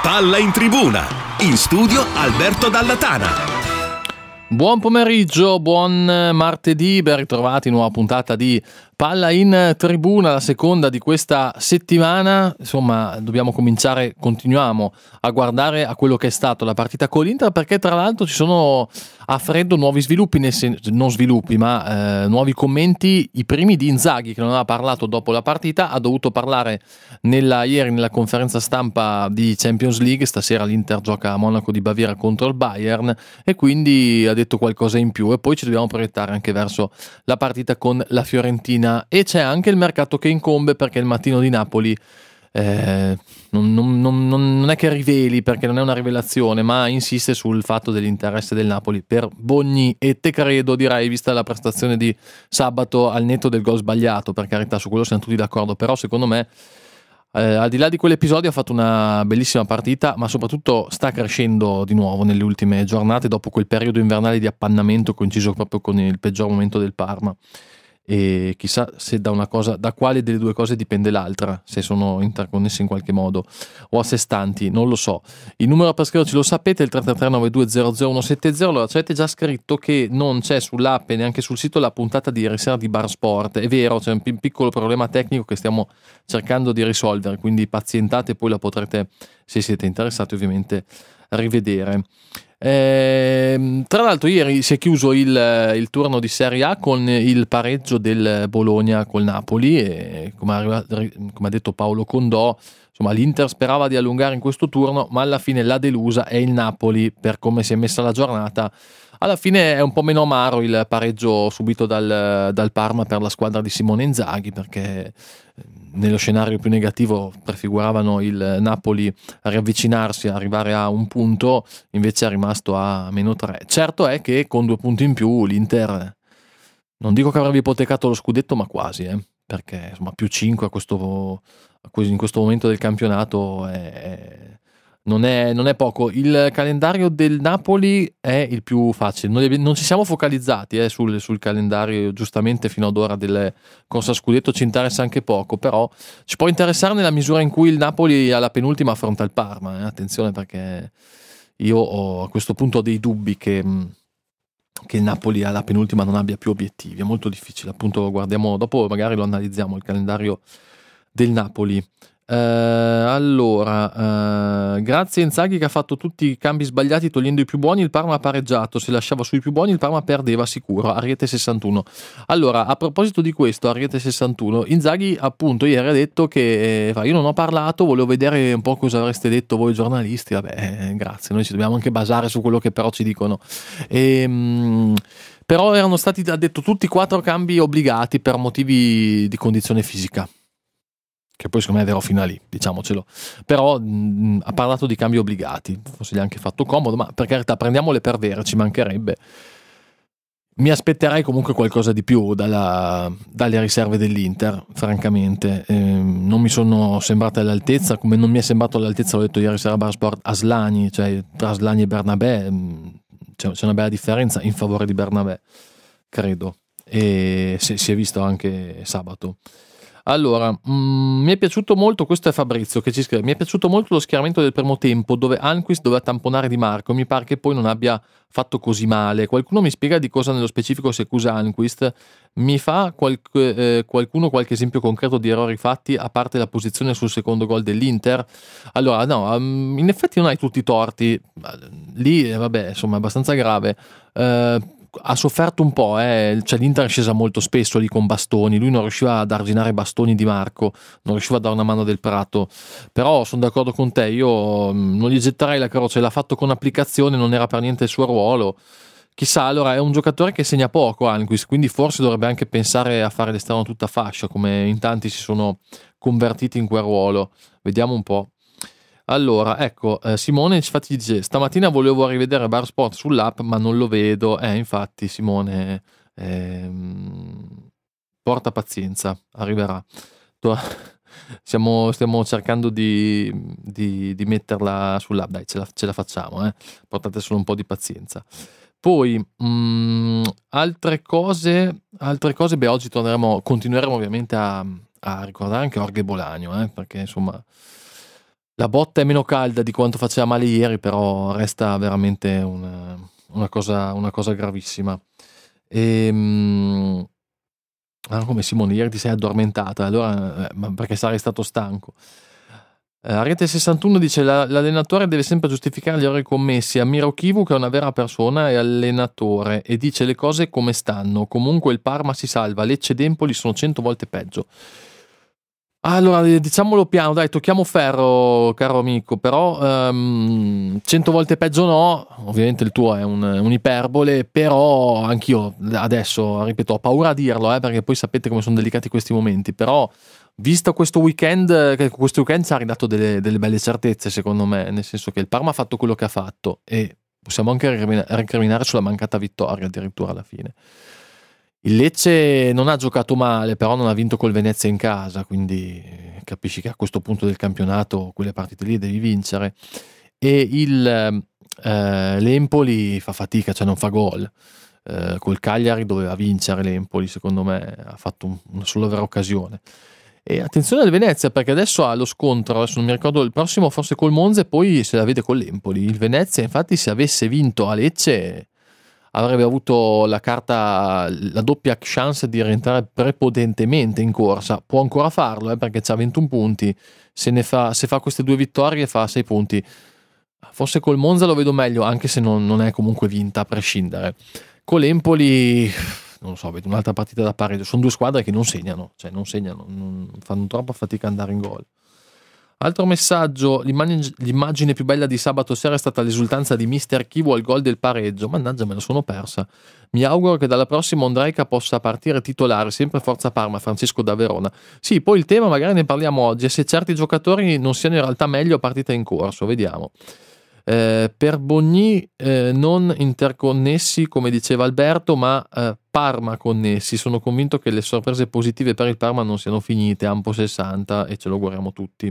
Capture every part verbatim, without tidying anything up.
Palla in tribuna, in studio Alberto Dalla Tana. Buon pomeriggio, buon martedì, ben ritrovati, nuova puntata di Palla in Tribuna, la seconda di questa settimana. Insomma, dobbiamo cominciare, continuiamo a guardare a quello che è stato la partita con l'Inter, perché tra l'altro ci sono a freddo nuovi sviluppi, nel sen- non sviluppi ma eh, nuovi commenti. I primi di Inzaghi, che non aveva parlato dopo la partita, ha dovuto parlare nella, ieri nella conferenza stampa di Champions League. Stasera l'Inter gioca a Monaco di Baviera contro il Bayern e quindi ha detto qualcosa in più, e poi ci dobbiamo proiettare anche verso la partita con la Fiorentina. E c'è anche il mercato che incombe, perché il mattino di Napoli eh, non, non, non, non è che riveli, perché non è una rivelazione, ma insiste sul fatto dell'interesse del Napoli per Bogni e Tecredo, direi, vista la prestazione di sabato, al netto del gol sbagliato, per carità, su quello siamo tutti d'accordo, però secondo me eh, al di là di quell'episodio ha fatto una bellissima partita, ma soprattutto sta crescendo di nuovo nelle ultime giornate, dopo quel periodo invernale di appannamento coinciso proprio con il peggior momento del Parma. E chissà se da una cosa, da quale delle due cose dipende l'altra, se sono interconnesse in qualche modo o a sé stanti, non lo so. Il numero per scriverci lo sapete, il tre tre tre nove due zero zero uno sette zero. Allora, ci avete già scritto che non c'è sull'app e neanche sul sito la puntata di ieri sera di Bar Sport. È vero, c'è un p- piccolo problema tecnico che stiamo cercando di risolvere, quindi pazientate, poi la potrete, se siete interessati, ovviamente rivedere. Eh, tra l'altro ieri si è chiuso il, il turno di Serie A con il pareggio del Bologna col Napoli e come ha, come ha detto Paolo Condò, insomma, l'Inter sperava di allungare in questo turno, ma alla fine la delusa è il Napoli per come si è messa la giornata. Alla fine è un po' meno amaro il pareggio subito dal, dal Parma per la squadra di Simone Inzaghi, perché nello scenario più negativo prefiguravano il Napoli a riavvicinarsi, a arrivare a un punto, invece è rimasto a meno tre. Certo è che con due punti in più l'Inter, non dico che avrebbe ipotecato lo scudetto, ma quasi, eh, perché insomma più cinque a questo, in questo momento del campionato è... Non è, non è poco. Il calendario del Napoli è il più facile. Noi non ci siamo focalizzati eh, sul, sul calendario, giustamente fino ad ora del corsa scudetto ci interessa anche poco, però ci può interessare nella misura in cui il Napoli alla penultima affronta il Parma. Eh. Attenzione, perché io ho a questo punto dei dubbi che, che il Napoli alla penultima non abbia più obiettivi. È molto difficile. Appunto, guardiamo dopo, magari lo analizziamo il calendario del Napoli. Uh, allora uh, grazie a Inzaghi che ha fatto tutti i cambi sbagliati togliendo i più buoni, il Parma ha pareggiato, se lasciava sui più buoni il Parma perdeva sicuro. Ariete sessantuno. Allora, a proposito di questo, Ariete sessantuno, Inzaghi appunto ieri ha detto che eh, io non ho parlato, volevo vedere un po' cosa avreste detto voi giornalisti. Vabbè, eh, grazie, noi ci dobbiamo anche basare su quello che però ci dicono. E, mh, però erano stati, ha detto, tutti quattro cambi obbligati per motivi di condizione fisica, che poi secondo me è vero fino a lì, diciamocelo, però mh, ha parlato di cambi obbligati, forse gli ha anche fatto comodo, ma per carità, prendiamole per vere, ci mancherebbe. Mi aspetterei comunque qualcosa di più dalla, dalle riserve dell'Inter, francamente. Eh, non mi sono sembrate all'altezza, come non mi è sembrato all'altezza, l'ho detto ieri sera a Bar Sport, Aslani, cioè tra Aslani e Bernabé mh, c'è, c'è una bella differenza in favore di Bernabé, credo, e si, si è visto anche sabato. Allora, mh, mi è piaciuto molto, questo è Fabrizio che ci scrive, mi è piaciuto molto lo schieramento del primo tempo dove Almqvist doveva tamponare Di Marco, mi pare che poi non abbia fatto così male. Qualcuno mi spiega di cosa nello specifico si accusa Almqvist? Mi fa qualche, eh, qualcuno qualche esempio concreto di errori fatti, a parte la posizione sul secondo gol dell'Inter? Allora, no, um, in effetti non hai tutti i torti, lì eh, vabbè, insomma è abbastanza grave. Uh, ha sofferto un po', eh. Cioè l'Inter è scesa molto spesso lì con bastoni, lui non riusciva ad arginare bastoni Di Marco, non riusciva a dare una mano del Prato, però sono d'accordo con te, io non gli getterei la croce, l'ha fatto con applicazione, non era per niente il suo ruolo. Chissà, allora è un giocatore che segna poco Almqvist, quindi forse dovrebbe anche pensare a fare l'esterno tutta fascia, come in tanti si sono convertiti in quel ruolo. Vediamo un po'. Allora, ecco, eh, Simone infatti dice, stamattina volevo rivedere Bar Sport sull'app, ma non lo vedo. Eh, infatti, Simone, ehm, porta pazienza, arriverà. Tu- Siamo, stiamo cercando di, di, di metterla sull'app, dai, ce la, ce la facciamo, eh. Portate solo un po' di pazienza. Poi, mh, altre cose, altre cose, beh, oggi torneremo, continueremo ovviamente a, a ricordare anche Jorge Bolaño, eh, perché insomma... la botta è meno calda di quanto faceva male ieri, però resta veramente una, una, cosa, una cosa gravissima. E, mh, ah, come Simone, ieri ti sei addormentata, allora, eh, ma perché sarai stato stanco. Eh, Ariete sessantuno dice: la, l'allenatore deve sempre giustificare gli errori commessi. Ammiro Kivu, che è una vera persona e allenatore, e dice le cose come stanno. Comunque il Parma si salva, Lecce ed Empoli sono cento volte peggio. Allora, diciamolo piano, dai, tocchiamo ferro, caro amico, però um, cento volte peggio no, ovviamente il tuo è un, un'iperbole, però anch'io adesso, ripeto, ho paura a dirlo, eh, perché poi sapete come sono delicati questi momenti, però visto questo weekend, che questo weekend ci ha ridato delle, delle belle certezze, secondo me, nel senso che il Parma ha fatto quello che ha fatto e possiamo anche recriminare sulla mancata vittoria addirittura alla fine. Il Lecce non ha giocato male, però non ha vinto col Venezia in casa, quindi capisci che a questo punto del campionato quelle partite lì devi vincere. E il eh, l'Empoli fa fatica, cioè non fa gol. Eh, col Cagliari doveva vincere l'Empoli, secondo me ha fatto un, una sola vera occasione. E attenzione al Venezia, perché adesso ha lo scontro, adesso non mi ricordo, il prossimo forse col Monza e poi se la vede con l'Empoli. Il Venezia infatti se avesse vinto a Lecce avrebbe avuto la carta, la doppia chance di rientrare prepotentemente in corsa. Può ancora farlo, eh, perché c'ha ventuno punti, se ne fa, se fa queste due vittorie fa sei punti. Forse col Monza lo vedo meglio, anche se non, non è comunque vinta a prescindere. Con l'Empoli non lo so, vedo un'altra partita da pareggio. Sono due squadre che non segnano, cioè non segnano, non, fanno troppa fatica ad andare in gol. Altro messaggio: l'immagine, l'immagine più bella di sabato sera è stata l'esultanza di mister Kivu al gol del pareggio. Mannaggia, me la sono persa. Mi auguro che dalla prossima Ondrejka possa partire titolare, sempre forza Parma, Francesco da Verona. Sì, poi il tema magari ne parliamo oggi, e se certi giocatori non siano in realtà meglio a partita in corso, vediamo. Eh, per Bogni eh, non interconnessi come diceva Alberto, ma eh, Parma connessi. Sono convinto che le sorprese positive per il Parma non siano finite. Ampo sessanta e ce lo auguriamo tutti.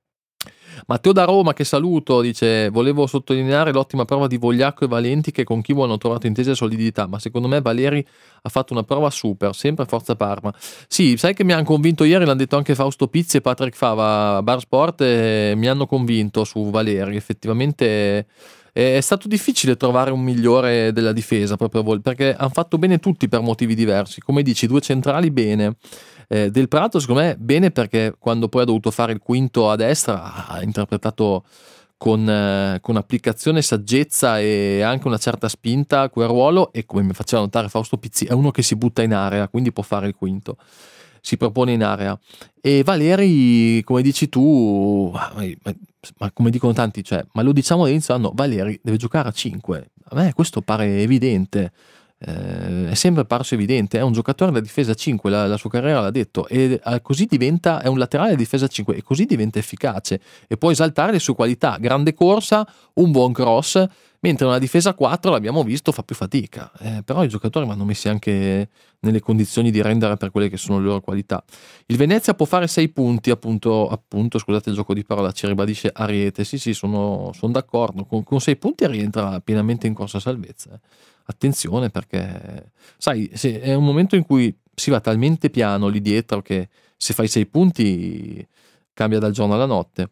Matteo da Roma, che saluto, dice: volevo sottolineare l'ottima prova di Vogliacco e Valenti, che con Kivu hanno trovato intesa e solidità, ma secondo me Valeri ha fatto una prova super, sempre forza Parma. Sì, sai che mi hanno convinto ieri, l'hanno detto anche Fausto Pizzi e Patrick Fava a Bar Sport, e mi hanno convinto su Valeri. Effettivamente è stato difficile trovare un migliore della difesa, proprio perché hanno fatto bene tutti per motivi diversi. Come dici, due centrali bene. Eh, Del Prato secondo me bene, perché quando poi ha dovuto fare il quinto a destra ha interpretato con, eh, con applicazione, saggezza e anche una certa spinta quel ruolo, e come mi faceva notare Fausto Pizzi è uno che si butta in area, quindi può fare il quinto, si propone in area. E Valeri, come dici tu, ma, ma, ma come dicono tanti, cioè, ma lo diciamo all'inizio anno, Valeri deve giocare a cinque, a me questo pare evidente. Eh, è sempre parso evidente, è un giocatore da difesa cinque, la, la sua carriera l'ha detto, e eh, così diventa, è un laterale da difesa cinque e così diventa efficace e può esaltare le sue qualità: grande corsa, un buon cross, mentre una difesa quattro, l'abbiamo visto, fa più fatica. Eh, però i giocatori vanno messi anche nelle condizioni di rendere per quelle che sono le loro qualità. Il Venezia può fare sei punti, appunto, appunto scusate il gioco di parola, ci ribadisce Ariete. Sì sì, sono, sono d'accordo, con, con sei punti rientra pienamente in corsa salvezza. eh. Attenzione, perché sai, se è un momento in cui si va talmente piano lì dietro che se fai sei punti cambia dal giorno alla notte.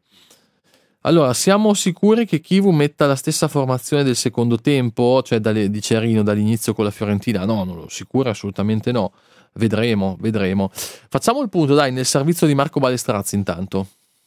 Allora, siamo sicuri che Kivu metta la stessa formazione del secondo tempo, cioè dalle, di Cerino dall'inizio con la Fiorentina? No, non lo sicuro, assolutamente no. Vedremo, vedremo. Facciamo il punto, dai, nel servizio di Marco Balestrazzi intanto.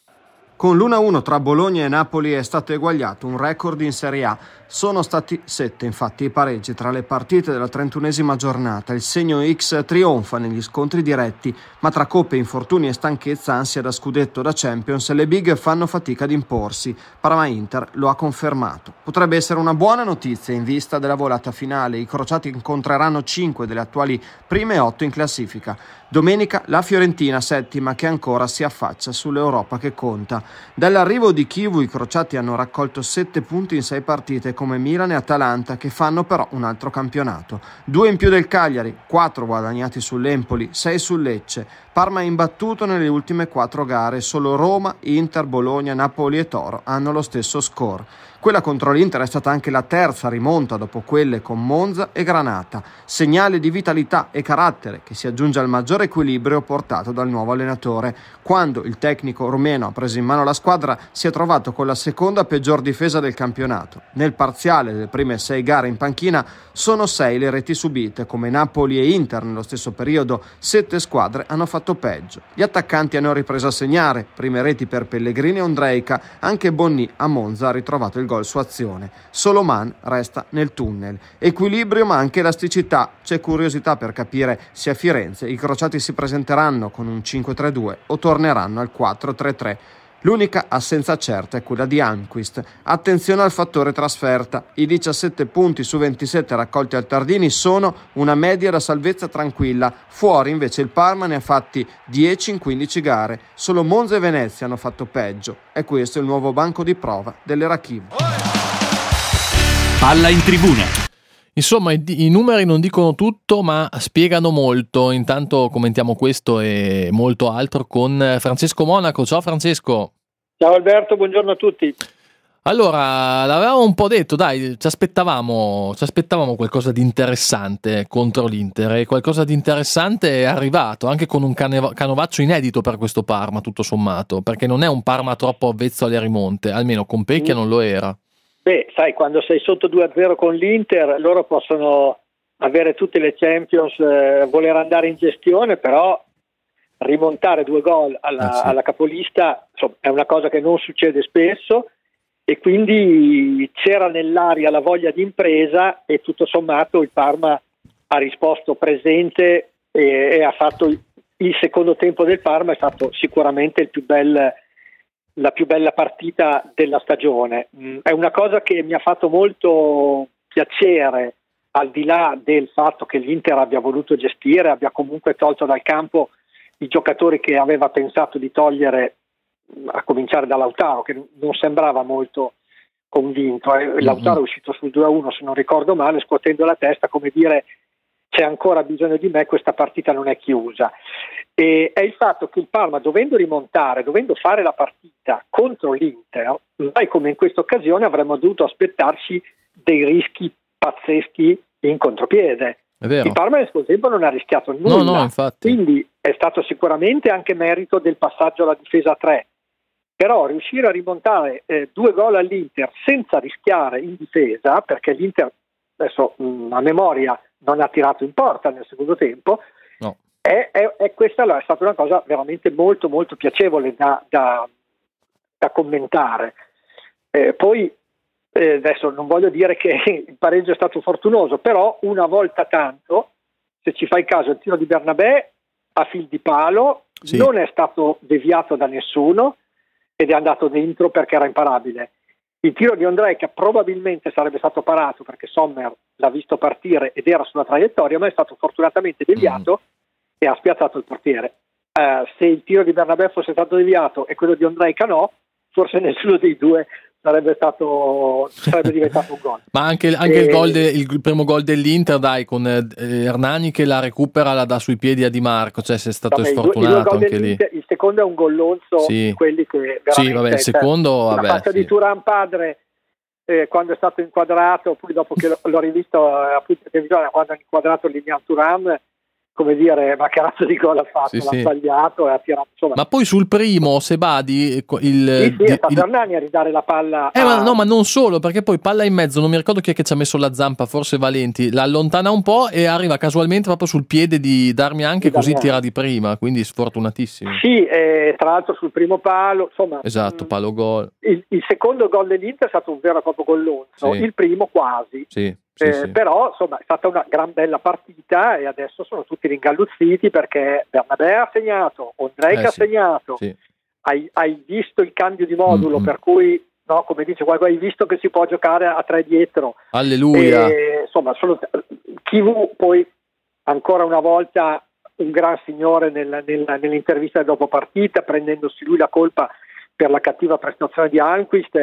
Con l'uno a uno tra Bologna e Napoli è stato eguagliato un record in Serie A. Sono stati sette infatti i pareggi tra le partite della trentunesima giornata. Il segno X trionfa negli scontri diretti, ma tra coppe, infortuni e stanchezza, ansia da scudetto, da Champions, le big fanno fatica ad imporsi. Parma-Inter lo ha confermato. Potrebbe essere una buona notizia in vista della volata finale. I crociati incontreranno cinque delle attuali prime otto in classifica. Domenica la Fiorentina, settima, che ancora si affaccia sull'Europa che conta. Dall'arrivo di Kivu i crociati hanno raccolto sette punti in sei partite, come Milan e Atalanta, che fanno però un altro campionato. Due in più del Cagliari, quattro guadagnati sull'Empoli, sei sul Lecce. Parma è imbattuto nelle ultime quattro gare, solo Roma, Inter, Bologna, Napoli e Toro hanno lo stesso score. Quella contro l'Inter è stata anche la terza rimonta dopo quelle con Monza e Granata, segnale di vitalità e carattere che si aggiunge al maggiore equilibrio portato dal nuovo allenatore. Quando il tecnico rumeno ha preso in mano la squadra si è trovato con la seconda peggior difesa del campionato. Nel parziale delle prime sei gare in panchina sono sei le reti subite, come Napoli e Inter nello stesso periodo, sette squadre hanno fatto peggio. Gli attaccanti hanno ripreso a segnare, prime reti per Pellegrini e Ondrejka, anche Bonni a Monza ha ritrovato il gol su azione. Solo Man resta nel tunnel. Equilibrio ma anche elasticità. C'è curiosità per capire se a Firenze i crociati si presenteranno con un cinque tre due o torneranno al quattro tre tre. L'unica assenza certa è quella di Almqvist. Attenzione al fattore trasferta. I diciassette punti su ventisette raccolti al Tardini sono una media da salvezza tranquilla. Fuori invece il Parma ne ha fatti dieci in quindici gare. Solo Monza e Venezia hanno fatto peggio. E questo è il nuovo banco di prova dell'Erakiv. Palla in tribuna. Insomma, i, i numeri non dicono tutto, ma spiegano molto. Intanto commentiamo questo e molto altro con Francesco Monaco. Ciao Francesco. Ciao Alberto, buongiorno a tutti. Allora, l'avevamo un po' detto, dai, ci aspettavamo, ci aspettavamo qualcosa di interessante contro l'Inter e qualcosa di interessante è arrivato, anche con un cane- canovaccio inedito per questo Parma, tutto sommato, perché non è un Parma troppo avvezzo alle rimonte, almeno con Pecchia non lo era. Beh, sai, quando sei sotto due a zero con l'Inter, loro possono avere tutte le Champions, eh, voler andare in gestione, però rimontare due gol alla, eh sì. alla capolista, insomma, è una cosa che non succede spesso, e quindi c'era nell'aria la voglia di impresa e tutto sommato il Parma ha risposto presente e, e ha fatto il, il secondo tempo del Parma è stato sicuramente il più bel, la più bella partita della stagione. Mm, è una cosa che mi ha fatto molto piacere, al di là del fatto che l'Inter abbia voluto gestire, abbia comunque tolto dal campo i giocatori che aveva pensato di togliere, a cominciare da Lautaro, che non sembrava molto convinto. Lautaro è uscito sul due a uno, se non ricordo male, scuotendo la testa, come dire c'è ancora bisogno di me, questa partita non è chiusa. E è il fatto che il Parma, dovendo rimontare, dovendo fare la partita contro l'Inter, mai come in questa occasione avremmo dovuto aspettarci dei rischi pazzeschi in contropiede. È vero. Il Parma nel suo tempo non ha rischiato nulla, no, no, infatti. Quindi è stato sicuramente anche merito del passaggio alla difesa a tre, però riuscire a rimontare eh, due gol all'Inter senza rischiare in difesa, perché l'Inter adesso mh, a memoria non ha tirato in porta nel secondo tempo, no. è, è, è questa è stata una cosa veramente molto molto piacevole da, da, da commentare. Eh, poi eh, adesso non voglio dire che il pareggio è stato fortunoso, però una volta tanto, se ci fai caso, il tiro di Bernabé a fil di palo sì. non è stato deviato da nessuno ed è andato dentro perché era imparabile. Il tiro di Ondrejka probabilmente sarebbe stato parato perché Sommer l'ha visto partire ed era sulla traiettoria, ma è stato fortunatamente deviato mm. e ha spiazzato il portiere. Uh, se il tiro di Bernabé fosse stato deviato e quello di Ondrejka no, forse nessuno dei due sarebbe stato sarebbe diventato un gol. Ma anche, anche e... il, gol de, il primo gol dell'Inter, dai, con eh, Hernani che la recupera, la dà sui piedi a Di Marco, cioè se è stato vabbè, sfortunato anche lì. Il secondo è un gollonzo sì. di quelli che veramente, sì, vabbè, il secondo cioè, vabbè, la faccia sì. di Thuram padre eh, quando è stato inquadrato, poi dopo che l'ho, l'ho rivisto eh, appunto in televisione, quando ha inquadrato Lilian Thuram, come dire, ma che razza di gol ha fatto, sì, l'ha sì. sbagliato e ha tirato, insomma. Ma poi sul primo, se Badi il, sì, sì, è stato il... Hernani a ridare la palla eh, a... ma no, ma non solo, perché poi palla in mezzo, non mi ricordo chi è che ci ha messo la zampa, forse Valenti, la allontana un po' e arriva casualmente proprio sul piede di Darmian, che così tira di prima, quindi sfortunatissimo. Sì, eh, tra l'altro sul primo palo, insomma. Esatto, palo gol. Il, il secondo gol dell'Inter è stato un vero e proprio gollonzo, sì. il primo quasi. Sì. Sì, eh, sì. Però insomma è stata una gran bella partita e adesso sono tutti ringalluzziti perché Bernabé ha segnato, Ondrejka eh, ha sì. segnato, sì. hai, hai visto il cambio di modulo, mm-hmm. per cui no, come dice qualcuno, hai visto che si può giocare a tre dietro. Alleluia. E, insomma, sono, Chivu poi ancora una volta un gran signore nel, nel, nell'intervista dopo partita, prendendosi lui la colpa per la cattiva prestazione di Almqvist.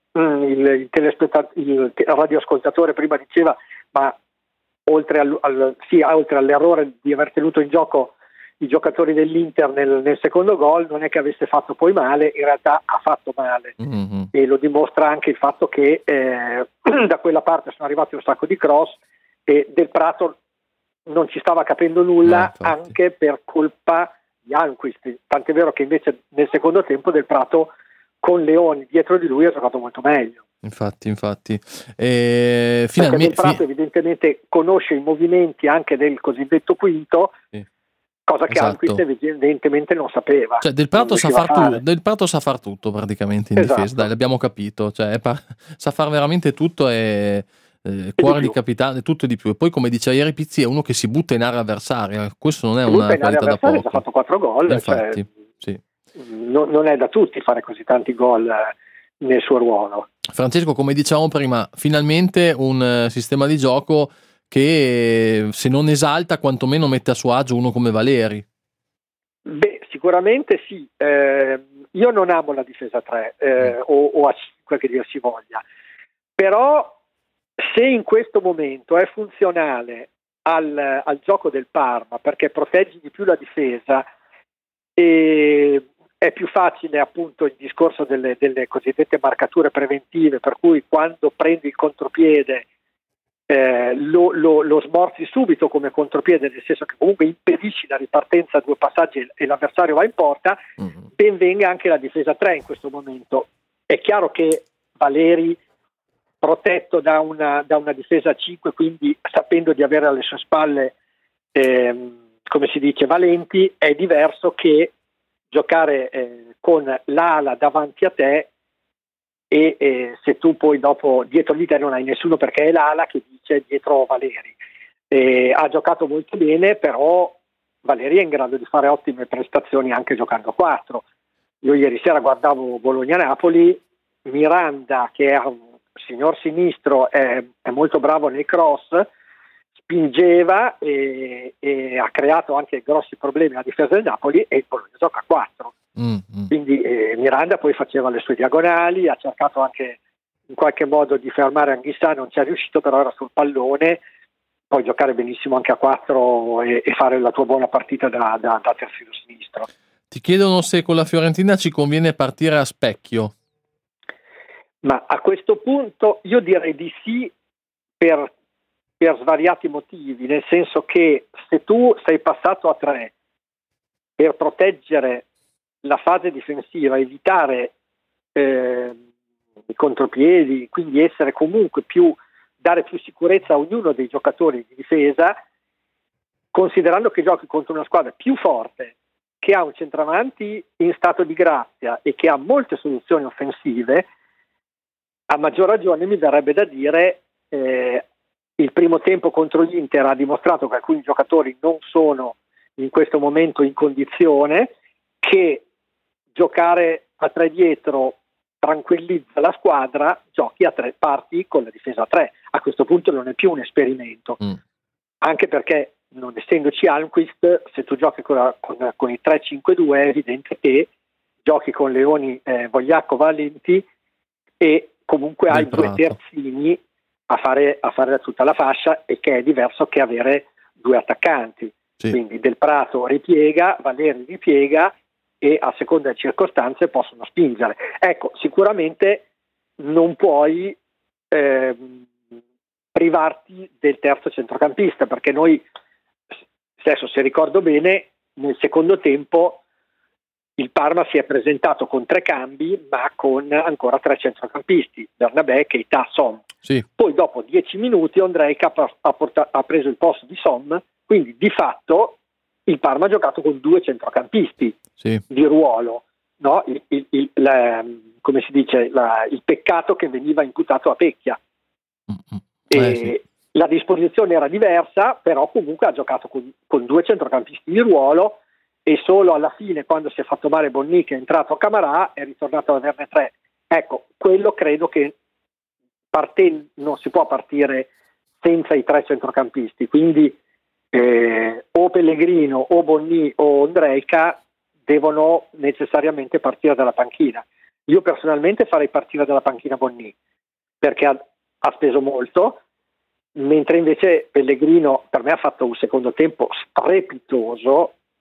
Il, il, telespettat- il radioascoltatore prima diceva ma oltre, al, al, sì, oltre all'errore di aver tenuto in gioco i giocatori dell'Inter nel, nel secondo gol non è che avesse fatto poi male, in realtà ha fatto male, mm-hmm. e lo dimostra anche il fatto che eh, da quella parte sono arrivati un sacco di cross e Del Prato non ci stava capendo nulla, no, anche per colpa di Almqvist, tant'è vero che invece nel secondo tempo Del Prato con Leoni dietro di lui ha giocato molto meglio. Infatti, infatti. E finalmente Del Prato fi- evidentemente conosce i movimenti anche del cosiddetto quinto, sì. cosa che esatto. Almqvist evidentemente non sapeva. Cioè Del Prato sa far, tu- Del Prato sa far tutto praticamente in esatto. difesa, dai, l'abbiamo capito, cioè, pa- sa far veramente tutto e eh, cuore di, di capitano, tutto e di più. E poi, come diceva ieri Pizzi, è uno che si butta in area avversaria, questo non è si una qualità da poco. Ha fatto quattro gol, infatti, cioè, sì. non, non è da tutti fare così tanti gol nel suo ruolo. Francesco, come dicevamo prima, finalmente un uh, sistema di gioco che se non esalta quantomeno mette a suo agio uno come Valeri. Beh, sicuramente sì. Eh, io non amo la difesa tre eh, mm. o, o a cinque che dir si voglia, però se in questo momento è funzionale al, al gioco del Parma perché proteggi di più la difesa e è più facile appunto il discorso delle, delle cosiddette marcature preventive, per cui quando prendi il contropiede eh, lo, lo, lo smorzi subito come contropiede, nel senso che comunque impedisci la ripartenza a due passaggi e l'avversario va in porta, mm-hmm. ben venga anche la difesa tre in questo momento. È chiaro che Valeri, protetto da una, da una difesa cinque, quindi sapendo di avere alle sue spalle ehm, come si dice valenti, è diverso che giocare eh, con l'ala davanti a te e eh, se tu poi dopo dietro di te non hai nessuno perché è l'ala che dice dietro Valeri. Eh, ha giocato molto bene, però Valeri è in grado di fare ottime prestazioni anche giocando a quattro. Io ieri sera guardavo Bologna-Napoli, Miranda che è un signor sinistro, è, è molto bravo nei cross, spingeva e, e ha creato anche grossi problemi alla difesa del Napoli e il Bologna gioca a quattro. Mm-hmm. Quindi eh, Miranda poi faceva le sue diagonali, ha cercato anche in qualche modo di fermare Anghissà, non ci è riuscito, però era sul pallone, puoi giocare benissimo anche a quattro e, e fare la tua buona partita da, da, da terzino sinistro. Ti chiedono se con la Fiorentina ci conviene partire a specchio. Ma a questo punto io direi di sì per per svariati motivi, nel senso che se tu sei passato a tre per proteggere la fase difensiva, evitare eh, i contropiedi, quindi essere comunque più, dare più sicurezza a ognuno dei giocatori di difesa, considerando che giochi contro una squadra più forte, che ha un centravanti in stato di grazia e che ha molte soluzioni offensive, a maggior ragione mi verrebbe da dire eh, il primo tempo contro l'Inter ha dimostrato che alcuni giocatori non sono in questo momento in condizione, che giocare a tre dietro tranquillizza la squadra, giochi a tre, parti con la difesa a tre. A questo punto non è più un esperimento, mm. anche perché non essendoci Almqvist, se tu giochi con, la, con, con il tre cinque due è evidente che giochi con Leoni, eh, Vogliacco, Valenti e comunque hai due terzini a fare, a fare tutta la fascia, e che è diverso che avere due attaccanti. Sì. Quindi Del Prato ripiega, Valeri ripiega e a seconda delle circostanze possono spingere. Ecco, sicuramente non puoi eh, privarti del terzo centrocampista, perché noi, adesso se ricordo bene, nel secondo tempo il Parma si è presentato con tre cambi, ma con ancora tre centrocampisti, Bernabé, Keita, Som. Sì. Poi dopo dieci minuti Ondrejka ha, porta- ha preso il posto di Som, quindi di fatto il Parma ha giocato con due centrocampisti sì. di ruolo, no? il, il, il, la, come si dice, la, il peccato che veniva imputato a Pecchia. Mm-hmm. Eh, e sì. La disposizione era diversa, però comunque ha giocato con, con due centrocampisti di ruolo, e solo alla fine, quando si è fatto male Bonni, che è entrato a Camarà, è ritornato ad averne tre. Ecco, quello credo che parte, non si può partire senza i tre centrocampisti, quindi eh, o Pellegrino o Bonni o Ondrejka devono necessariamente partire dalla panchina. Io personalmente farei partire dalla panchina Bonni, perché ha, ha speso molto, mentre invece Pellegrino per me ha fatto un secondo tempo strepitoso,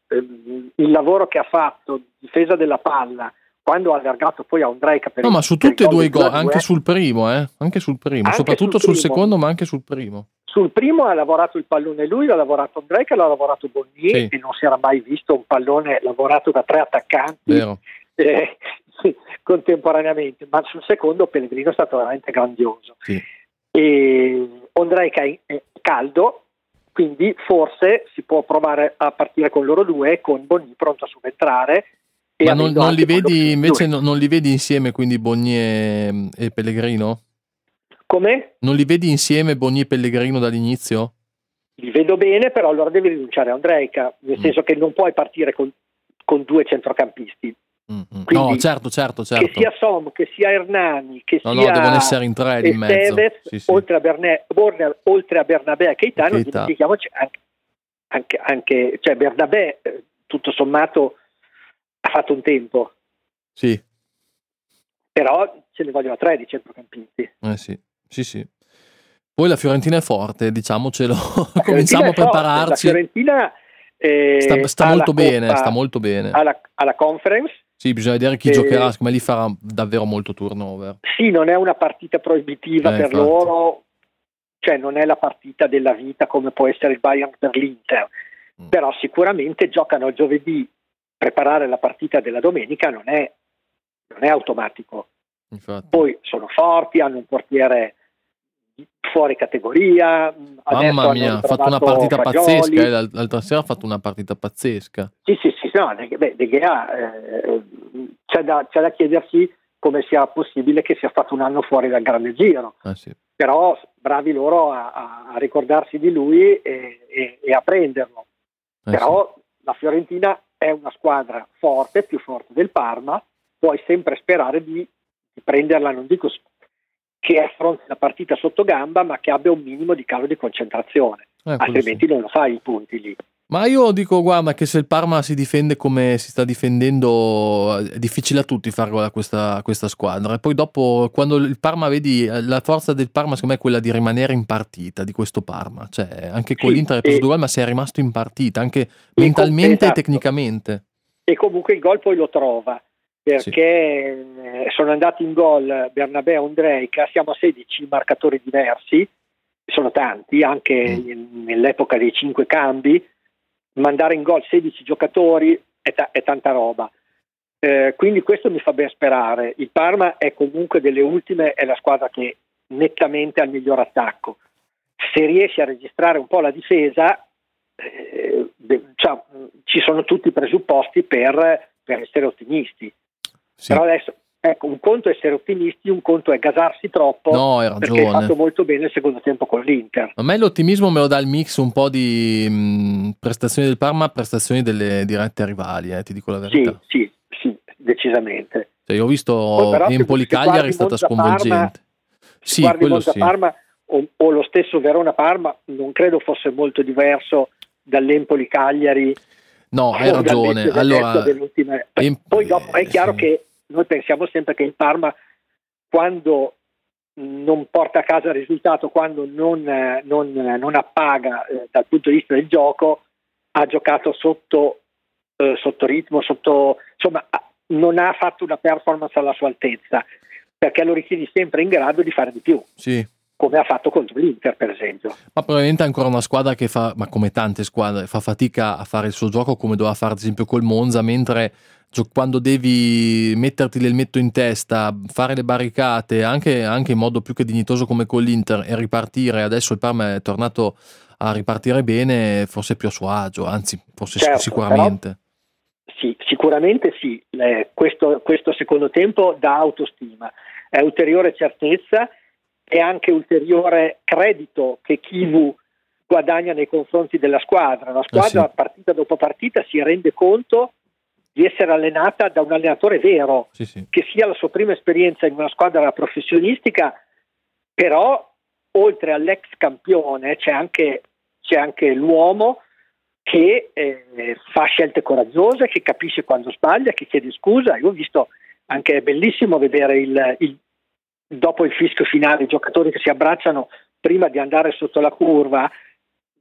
ehm, il lavoro che ha fatto, difesa della palla, quando ha allargato poi a Ondrejka per No, il, ma su per tutti e il due i gol gol, del anche due a due, sul primo, eh? Anche sul primo, anche soprattutto sul sul primo. secondo, ma anche sul primo. Sul primo ha lavorato il pallone lui, l'ha lavorato Ondrejka, l'ha lavorato Bonnier, Sì. e non si era mai visto un pallone lavorato da tre attaccanti Vero. eh, sì, contemporaneamente, ma sul secondo Pellegrino è stato veramente grandioso. Sì. E Ondrejka è caldo, quindi forse si può provare a partire con loro due, con Bonnier pronto a subentrare. E Ma non, avendo non anche li quello vedi più invece due. non, non li vedi insieme, quindi Bonnier e, e Pellegrino? Come? Non li vedi insieme Bonnier e Pellegrino dall'inizio? Li vedo bene, però allora devi rinunciare a Ondrejka, nel Mm. senso che non puoi partire con, con due centrocampisti. Mm-mm. Quindi, No, certo, certo, certo. che sia Som, che sia Hernani, che No, sia no, devono essere in tre lì in mezzo. Esteves, Sì, sì. oltre a Bernè, Borner, oltre a Bernabé e Keita, non Keita. dimentichiamoci anche, anche, anche cioè Bernabé, eh, tutto sommato ha fatto un tempo, Sì, però ce ne vogliono tre di centrocampisti. eh sì, sì, sì. Poi la Fiorentina è forte, diciamocelo. La Cominciamo a Fiorentina è forte, La prepararci. Fiorentina eh, Sta, sta ha la molto bene, Coppa- sta molto bene. ha la, ha la Conference. Sì, bisogna vedere chi Eh, giocherà, secondo me lì farà davvero molto turnover. Sì, non è una partita proibitiva Eh, per infatti. loro, cioè non è la partita della vita come può essere il Bayern per l'Inter, Mm. però sicuramente giocano il giovedì, preparare la partita della domenica non è, non è automatico. Infatti. Poi sono forti, hanno un portiere fuori categoria, adesso Mamma hanno mia, ha fatto una ritrovato partita Fagioli. pazzesca, eh, l'al- l'altra sera ha fatto una partita pazzesca. Sì, sì, sì, no, De, beh, De Gea, eh, c'è, da, c'è da chiedersi come sia possibile che sia stato un anno fuori dal grande giro, Eh sì. però bravi loro a, a- a ricordarsi di lui e, e- e a prenderlo. Eh Però la Fiorentina è una squadra forte, più forte del Parma, puoi sempre sperare di, di prenderla, non dico s- che affronti la partita sotto gamba, ma che abbia un minimo di calo di concentrazione, sì. Eh, quello altrimenti sì. non lo fai i punti lì. Ma io dico, guarda, che se il Parma si difende come si sta difendendo, è difficile a tutti far gol a questa, questa squadra. E poi dopo, quando il Parma, vedi, la forza del Parma secondo me è quella di rimanere in partita, di questo Parma. Cioè, anche con Sì, l'Inter hai preso e- due gol, ma sei rimasto in partita, anche E mentalmente com- e esatto. tecnicamente. E comunque il gol poi lo trova, perché eh, sono andati in gol Bernabé e Ondrejka, siamo a sedici marcatori diversi, sono tanti, anche Mm. in- nell'epoca dei cinque cambi, mandare in gol sedici giocatori è, ta- è tanta roba. Eh, quindi questo mi fa ben sperare. Il Parma è comunque delle ultime, è la squadra che nettamente ha il miglior attacco. Se riesce a registrare un po' la difesa, eh, de- cioè, ci sono tutti i presupposti per, per essere ottimisti. Sì. Però adesso, ecco, un conto è essere ottimisti, un conto è gasarsi troppo, No, hai perché hai ragione. fatto molto bene il secondo tempo con l'Inter. A me l'ottimismo me lo dà il mix un po' di mh, prestazioni del Parma, prestazioni delle dirette rivali, eh, ti dico la Sì, verità. sì, sì, decisamente. Cioè, io ho visto Poi però se- Empoli-Cagliari, è se stata guardi Monza-Parma, sconvolgente. Se Sì, guardi quello Monza sì. Parma o, o lo stesso Verona Parma, non credo fosse molto diverso dall'Empoli Cagliari. No, hai o ragione. dall'Empoli Allora, Venezia dell'ultima- Em- poi dopo è chiaro sì. che noi pensiamo sempre che il Parma, quando non porta a casa il risultato, quando non, eh, non, eh, non appaga eh, dal punto di vista del gioco, ha giocato sotto, eh, sotto ritmo, sotto, insomma, ha- non ha fatto una performance alla sua altezza, perché lo richiedi sempre in grado di fare di più, Sì, come ha fatto contro l'Inter, per esempio. ma probabilmente è ancora una squadra che fa, ma come tante squadre, fa fatica a fare il suo gioco come doveva fare ad esempio col Monza, mentre gio- quando devi metterti l'elmetto in testa, fare le barricate, anche, anche in modo più che dignitoso come con l'Inter e ripartire, adesso il Parma è tornato a ripartire bene, forse più a suo agio, anzi forse Certo, sicuramente. Sì, sicuramente sì. Eh, questo, questo secondo tempo dà autostima, è ulteriore certezza e anche ulteriore credito che Chivu guadagna nei confronti della squadra. La squadra, Eh sì. partita dopo partita, si rende conto di essere allenata da un allenatore vero, Sì, sì. che sia la sua prima esperienza in una squadra professionistica, però oltre all'ex campione c'è anche, c'è anche l'uomo che eh, fa scelte coraggiose, che capisce quando sbaglia, che chiede scusa. Io ho visto anche, è bellissimo vedere il, il, dopo il fischio finale i giocatori che si abbracciano prima di andare sotto la curva,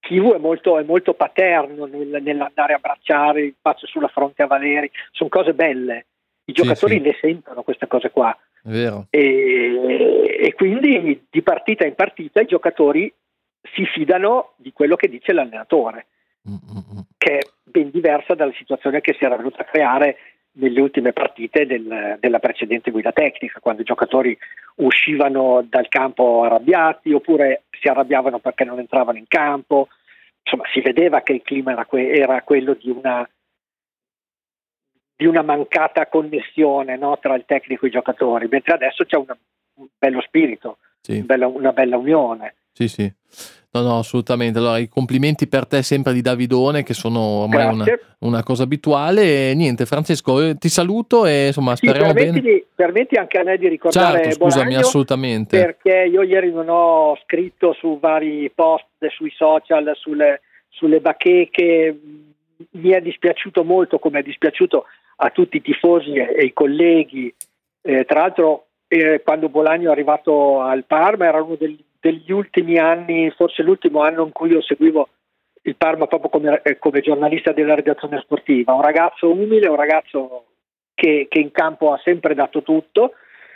Chivu è molto, è molto paterno nel, nell'andare a abbracciare il bacio sulla fronte a Valeri, sono cose belle, i giocatori sì. le sentono queste cose qua. È vero. E, e quindi di partita in partita i giocatori si fidano di quello che dice l'allenatore, Mm-mm. che è ben diversa dalla situazione che si era venuta a creare nelle ultime partite del, della precedente guida tecnica, quando i giocatori uscivano dal campo arrabbiati oppure si arrabbiavano perché non entravano in campo. Insomma, si vedeva che il clima era, que- era quello di una di una mancata connessione, no, tra il tecnico e i giocatori, mentre adesso c'è una, un bello spirito, Sì. un bella, una bella unione. Sì, sì. No, no, assolutamente. Allora, i complimenti per te sempre di Davidone, che sono ormai una, Grazie. una cosa abituale. E niente, Francesco, eh, ti saluto e insomma Sì, speriamo bene. permettimi, permetti anche a me di ricordare Certo, scusami, Bolagno, assolutamente. perché io ieri non ho scritto su vari post sui social, sulle, sulle bacheche. Mi è dispiaciuto molto, come è dispiaciuto a tutti i tifosi e, e i colleghi. Eh, tra l'altro, eh, quando Bolagno è arrivato al Parma era uno degli, degli ultimi anni, forse l'ultimo anno in cui io seguivo il Parma proprio come, eh, come giornalista della redazione sportiva. Un ragazzo umile, un ragazzo che, che in campo ha sempre dato tutto,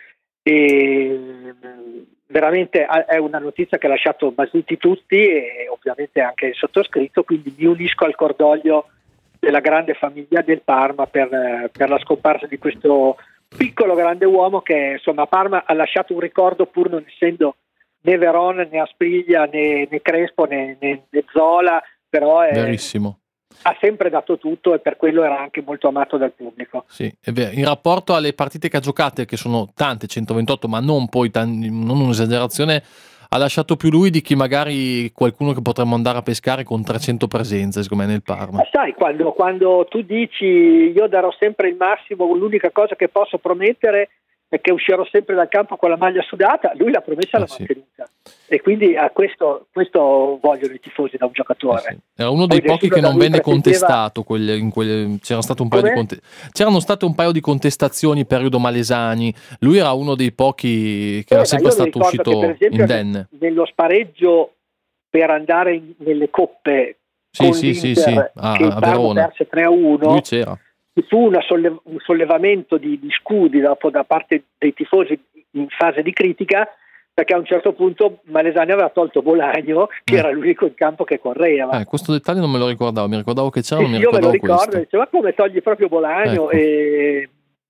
e veramente è una notizia che ha lasciato basiti tutti e ovviamente anche il sottoscritto, quindi mi unisco al cordoglio della grande famiglia del Parma per, per la scomparsa di questo piccolo grande uomo che insomma a Parma ha lasciato un ricordo, pur non essendo né Verón né Aspriglia né, né Crespo né, né, né Zola, però è, Verissimo. ha sempre dato tutto e per quello era anche molto amato dal pubblico. Sì, è vero. In rapporto alle partite che ha giocate, che sono tante, centoventotto, ma non poi tan- non un'esagerazione, ha lasciato più lui di chi magari qualcuno che potremmo andare a pescare con trecento presenze, secondo me, nel Parma. Ma sai, quando, quando tu dici io darò sempre il massimo, l'unica cosa che posso promettere è che uscirò sempre dal campo con la maglia sudata, lui la promessa Eh, l'ha sì. mantenuta. E quindi a questo, questo vogliono i tifosi da un giocatore. Eh sì. Era uno dei Poi pochi nessuno che da non lui venne pretendeva- contestato. Quelle, in quelle, c'era stato un paio di Come? conte- c'erano state un paio di contestazioni periodo Malesani. Lui era uno dei pochi che Eh, era ma sempre io mi stato ricordo che, uscito per esempio, indenne. nello spareggio per andare in- nelle coppe Sì, con sì, sì, l'Inter, sì, a- che il a Parma Verona. perse tre a uno, Lui c'era. ci fu una solle- un sollevamento di, di scudi dopo da parte dei tifosi in fase di critica, perché a un certo punto Malesani aveva tolto Bolagno, che Eh. era l'unico in campo che correva. Eh, questo dettaglio non me lo ricordavo, mi ricordavo che c'era, E non mi io me lo ricordavo ricordo, questo. diceva come togli proprio Bolagno, Ecco. e,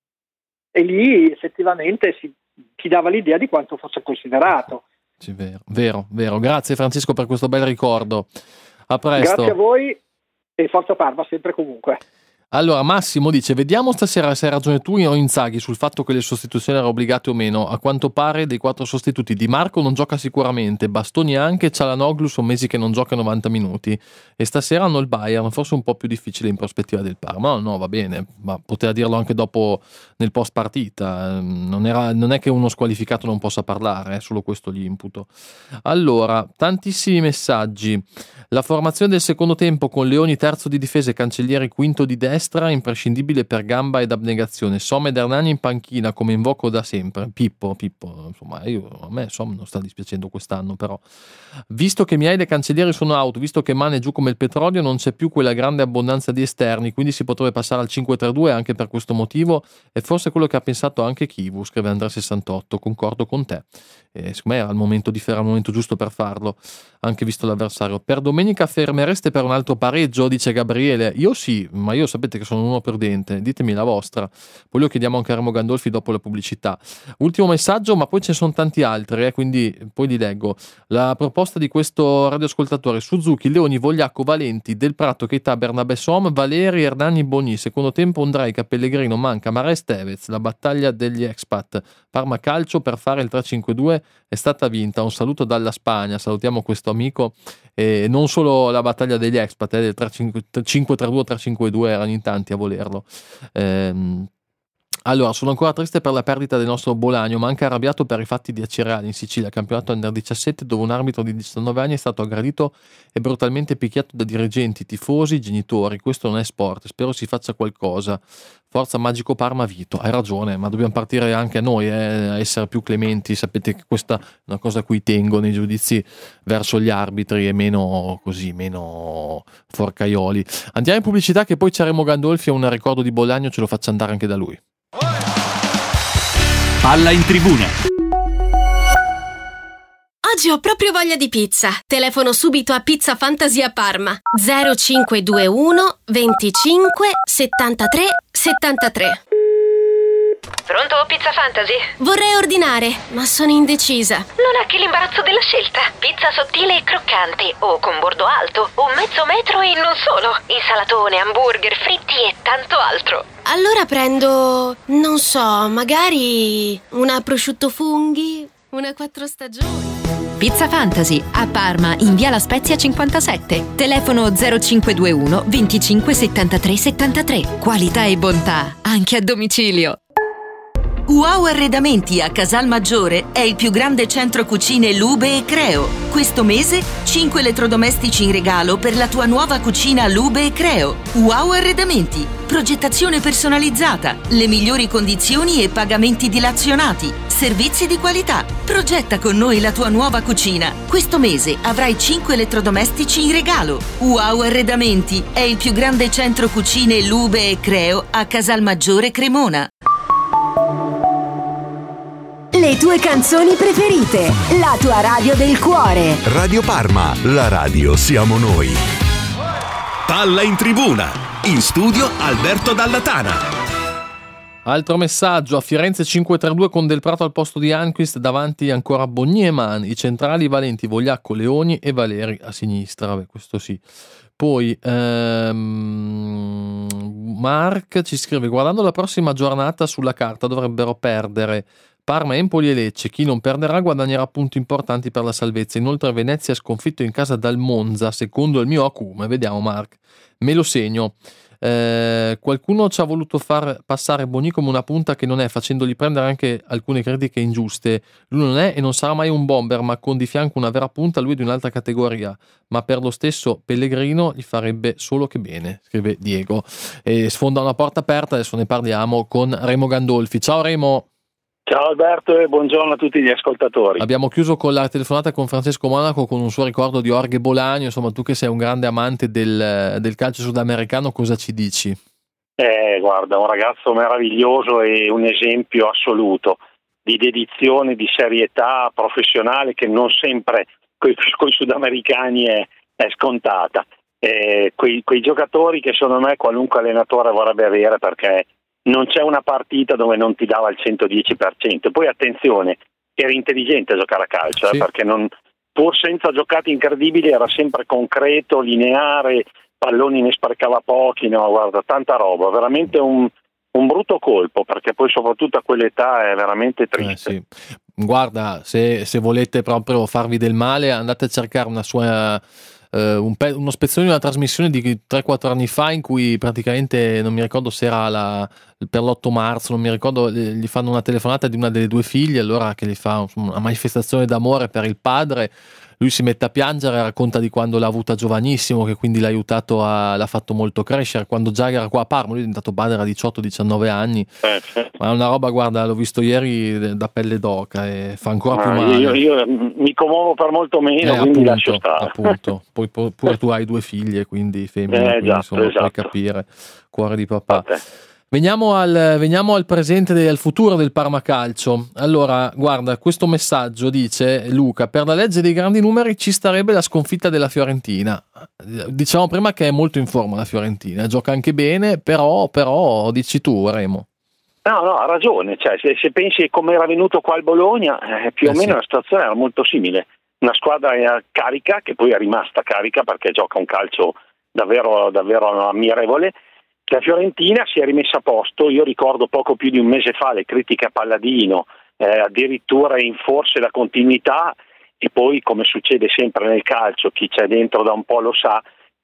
e lì effettivamente si, si dava l'idea di quanto fosse considerato. Sì, vero, vero, vero. Grazie Francesco per questo bel ricordo. A presto. Grazie a voi e forza Parma sempre e comunque. Allora Massimo dice: vediamo stasera se hai ragione tu o Inzaghi sul fatto che le sostituzioni erano obbligate o meno. A quanto pare dei quattro sostituti Di Marco non gioca sicuramente, Bastoni anche, Çalhanoğlu sono mesi che non gioca novanta minuti e stasera hanno il Bayern, forse un po' più difficile in prospettiva del Parma. No, no, va bene, ma poteva dirlo anche dopo nel post partita. Non, era, non è che uno squalificato non possa parlare, è solo questo gli imputo. Allora, tantissimi messaggi. La formazione del secondo tempo con Leoni terzo di difesa e Cancellieri quinto di destra, imprescindibile per gamba ed abnegazione. Somma ed Hernani in panchina come invoco da sempre. Pippo, Pippo, insomma, io, a me Somma non sta dispiacendo quest'anno, però. Visto che Miai e Cancellieri sono out, visto che Mane è giù come il petrolio, non c'è più quella grande abbondanza di esterni, quindi si potrebbe passare al cinque tre due anche per questo motivo, e forse quello che ha pensato anche Chivu, scrive Andrea sessantotto, concordo con te. E secondo me era il momento di fare, il momento giusto per farlo, anche visto l'avversario. Per domenica fermereste per un altro pareggio, dice Gabriele. Io sì, ma io sapete che sono uno prudente, ditemi la vostra, poi lo chiediamo anche a Remo Gandolfi dopo la pubblicità. Ultimo messaggio, ma poi ce ne sono tanti altri, eh, quindi poi li leggo. La proposta di questo radioascoltatore: Suzuki, Leoni, Vogliacco, Valenti, Del Prato, Keita, Bernabé, Som, Valeri, Hernani, Boni. Secondo tempo Ondrejka, Pellegrino, Manca, Mares, Tevez. La battaglia degli expat Parma Calcio per fare il tre cinque due è stata vinta. Un saluto dalla Spagna, salutiamo questo amico. E non solo la battaglia degli expat, eh, del tre cinque tre due tre cinque due, erano in tanti a volerlo. Ehm, Allora, sono ancora triste per la perdita del nostro Bolagno, ma anche arrabbiato per i fatti di Acireale in Sicilia, campionato under diciassette, dove un arbitro di diciannove anni è stato aggredito e brutalmente picchiato da dirigenti, tifosi, genitori. Questo non è sport, spero si faccia qualcosa. Forza Magico Parma Vito. Hai ragione, ma dobbiamo partire anche a noi, eh, a essere più clementi. Sapete che questa è una cosa a cui tengo nei giudizi verso gli arbitri, e meno così, meno forcaioli. Andiamo in pubblicità, che poi c'è Remo Gandolfi e un ricordo di Bolagno ce lo faccia andare anche da lui. Palla in tribuna. Oggi ho proprio voglia di pizza. Telefono subito a Pizza Fantasia Parma. zero cinque due uno venticinque settantatré settantatré. Pronto, Pizza Fantasy? Vorrei ordinare, ma sono indecisa. Non ha che l'imbarazzo della scelta. Pizza sottile e croccante, o con bordo alto, o mezzo metro e non solo. Insalatone, hamburger, fritti e tanto altro. Allora prendo, non so, magari una prosciutto funghi, una quattro stagioni. Pizza Fantasy a Parma in via La Spezia cinquantasette. Telefono zero cinque due uno venticinque settantatré settantatré. Qualità e bontà anche a domicilio. Wow Arredamenti a Casalmaggiore è il più grande centro cucine Lube e Creo. Questo mese cinque elettrodomestici in regalo per la tua nuova cucina Lube e Creo. Wow Arredamenti, progettazione personalizzata, le migliori condizioni e pagamenti dilazionati, servizi di qualità. Progetta con noi la tua nuova cucina. Questo mese avrai cinque elettrodomestici in regalo. Wow Arredamenti è il più grande centro cucine Lube e Creo a Casalmaggiore Cremona. Le tue canzoni preferite, la tua radio del cuore. Radio Parma, la radio siamo noi. Palla in tribuna. In studio Alberto Dallatana. Altro messaggio: a Firenze cinque tre due con Del Prato al posto di Anquist, davanti ancora Bogni e Man, i centrali valenti Vogliacco, Leoni e Valeri a sinistra. Vabbè, questo sì. Poi ehm, Mark ci scrive: guardando la prossima giornata sulla carta dovrebbero perdere Parma, Empoli e Lecce. Chi non perderà guadagnerà punti importanti per la salvezza. Inoltre Venezia è sconfitto in casa dal Monza, secondo il mio acume. Vediamo, Mark, me lo segno. Eh, qualcuno ci ha voluto far passare Boni come una punta che non è, facendogli prendere anche alcune critiche ingiuste. Lui non è e non sarà mai un bomber, ma con di fianco una vera punta. Lui è di un'altra categoria, ma per lo stesso Pellegrino gli farebbe solo che bene, scrive Diego, e sfonda una porta aperta. Adesso ne parliamo con Remo Gandolfi. Ciao Remo. Ciao Alberto e buongiorno a tutti gli ascoltatori. Abbiamo chiuso con la telefonata con Francesco Monaco con un suo ricordo di Jorge Bolagno. Insomma, tu che sei un grande amante del, del calcio sudamericano, cosa ci dici? Eh, guarda, un ragazzo meraviglioso e un esempio assoluto di dedizione, di serietà professionale che non sempre con i sudamericani è, è scontata. Eh, quei, quei giocatori che secondo me qualunque allenatore vorrebbe avere, perché non c'è una partita dove non ti dava il centodieci per cento. Poi attenzione, era intelligente a giocare a calcio, sì. eh, perché non, pur senza giocate incredibili era sempre concreto, lineare, palloni ne sprecava pochi, no, guarda, tanta roba, veramente un, un brutto colpo, perché poi soprattutto a quell'età è veramente triste. Eh, sì. Guarda, se, se volete proprio farvi del male, andate a cercare una sua... Uh, un pe- uno spezzone di una trasmissione di tre quattro anni fa in cui praticamente non mi ricordo se era la, per l'otto marzo, non mi ricordo, gli fanno una telefonata di una delle due figlie, allora che gli fa una manifestazione d'amore per il padre. Lui si mette a piangere, racconta di quando l'ha avuta giovanissimo, che quindi l'ha aiutato, a, l'ha fatto molto crescere. Quando già era qua a Parma, lui è diventato padre a diciotto diciannove anni. Eh, sì. Ma è una roba, guarda, l'ho visto ieri da pelle d'oca e fa ancora più male. Io, io mi commuovo per molto meno, eh, quindi appunto, lascio stare. Appunto. Poi pure tu hai due figlie, quindi femmine, eh, quindi, esatto, insomma, esatto. puoi capire. Cuore di papà. Veniamo al, veniamo al presente e al futuro del Parma Calcio. Allora, guarda, questo messaggio dice Luca: per la legge dei grandi numeri ci starebbe la sconfitta della Fiorentina. Diciamo prima che è molto in forma la Fiorentina, gioca anche bene, però, però dici tu, Remo. No, no, ha ragione, cioè, se, se pensi come era venuto qua il Bologna, eh, più eh, o meno sì. La situazione era molto simile. Una squadra carica, che poi è rimasta carica perché gioca un calcio davvero, davvero ammirevole. La Fiorentina si è rimessa a posto. Io ricordo poco più di un mese fa le critiche a Palladino, eh, addirittura in forse la continuità, e poi, come succede sempre nel calcio, chi c'è dentro da un po' lo sa,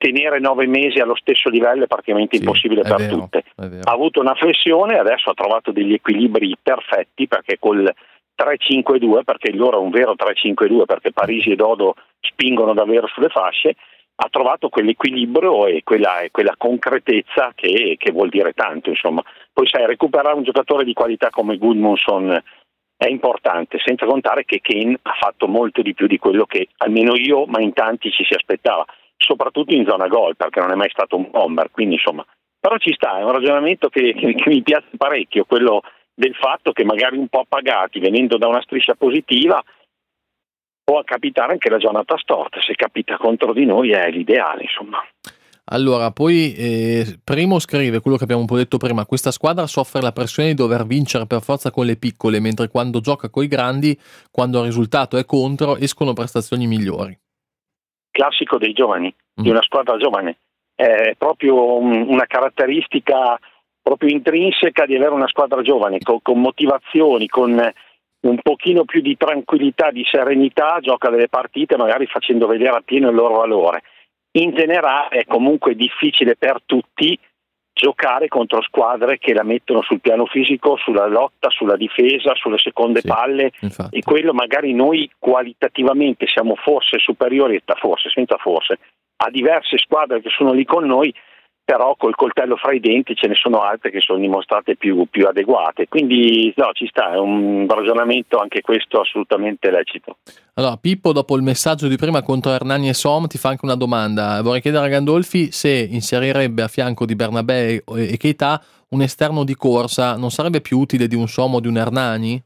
tenere nove mesi allo stesso livello è praticamente sì, impossibile per vero, tutte. Ha avuto una flessione, adesso ha trovato degli equilibri perfetti, perché col tre cinque due, perché il loro è un vero tre cinque due, perché Parisi e Dodo spingono davvero sulle fasce, ha trovato quell'equilibrio e quella, e quella concretezza che, che vuol dire tanto, insomma. Poi sai, recuperare un giocatore di qualità come Gudmundsson è importante, senza contare che Kane ha fatto molto di più di quello che almeno io, ma in tanti, ci si aspettava, soprattutto in zona gol, perché non è mai stato un bomber, quindi insomma. Però ci sta, è un ragionamento che, che, che mi piace parecchio, quello del fatto che magari un po' appagati, venendo da una striscia positiva, può capitare anche la giornata storta. Se capita contro di noi è l'ideale, insomma. Allora, poi eh, Primo scrive quello che abbiamo un po' detto prima: questa squadra soffre la pressione di dover vincere per forza con le piccole, mentre quando gioca coi grandi, quando il risultato è contro, escono prestazioni migliori. Classico dei giovani, mm. di una squadra giovane, è proprio un, una caratteristica proprio intrinseca di avere una squadra giovane, con, con motivazioni, con un pochino più di tranquillità, di serenità, gioca delle partite magari facendo vedere appieno il loro valore. In generale è comunque difficile per tutti giocare contro squadre che la mettono sul piano fisico, sulla lotta, sulla difesa, sulle seconde sì, palle, infatti. E quello magari noi qualitativamente siamo forse superiori, forse, senza forse, a diverse squadre che sono lì con noi, però col coltello fra i denti ce ne sono altre che sono dimostrate più, più adeguate, quindi no, ci sta, è un ragionamento anche questo assolutamente lecito. Allora Pippo, dopo il messaggio di prima contro Hernani e Som, ti fa anche una domanda. Vorrei chiedere a Gandolfi se inserirebbe a fianco di Bernabé e Keita un esterno di corsa, non sarebbe più utile di un Som o di un Hernani?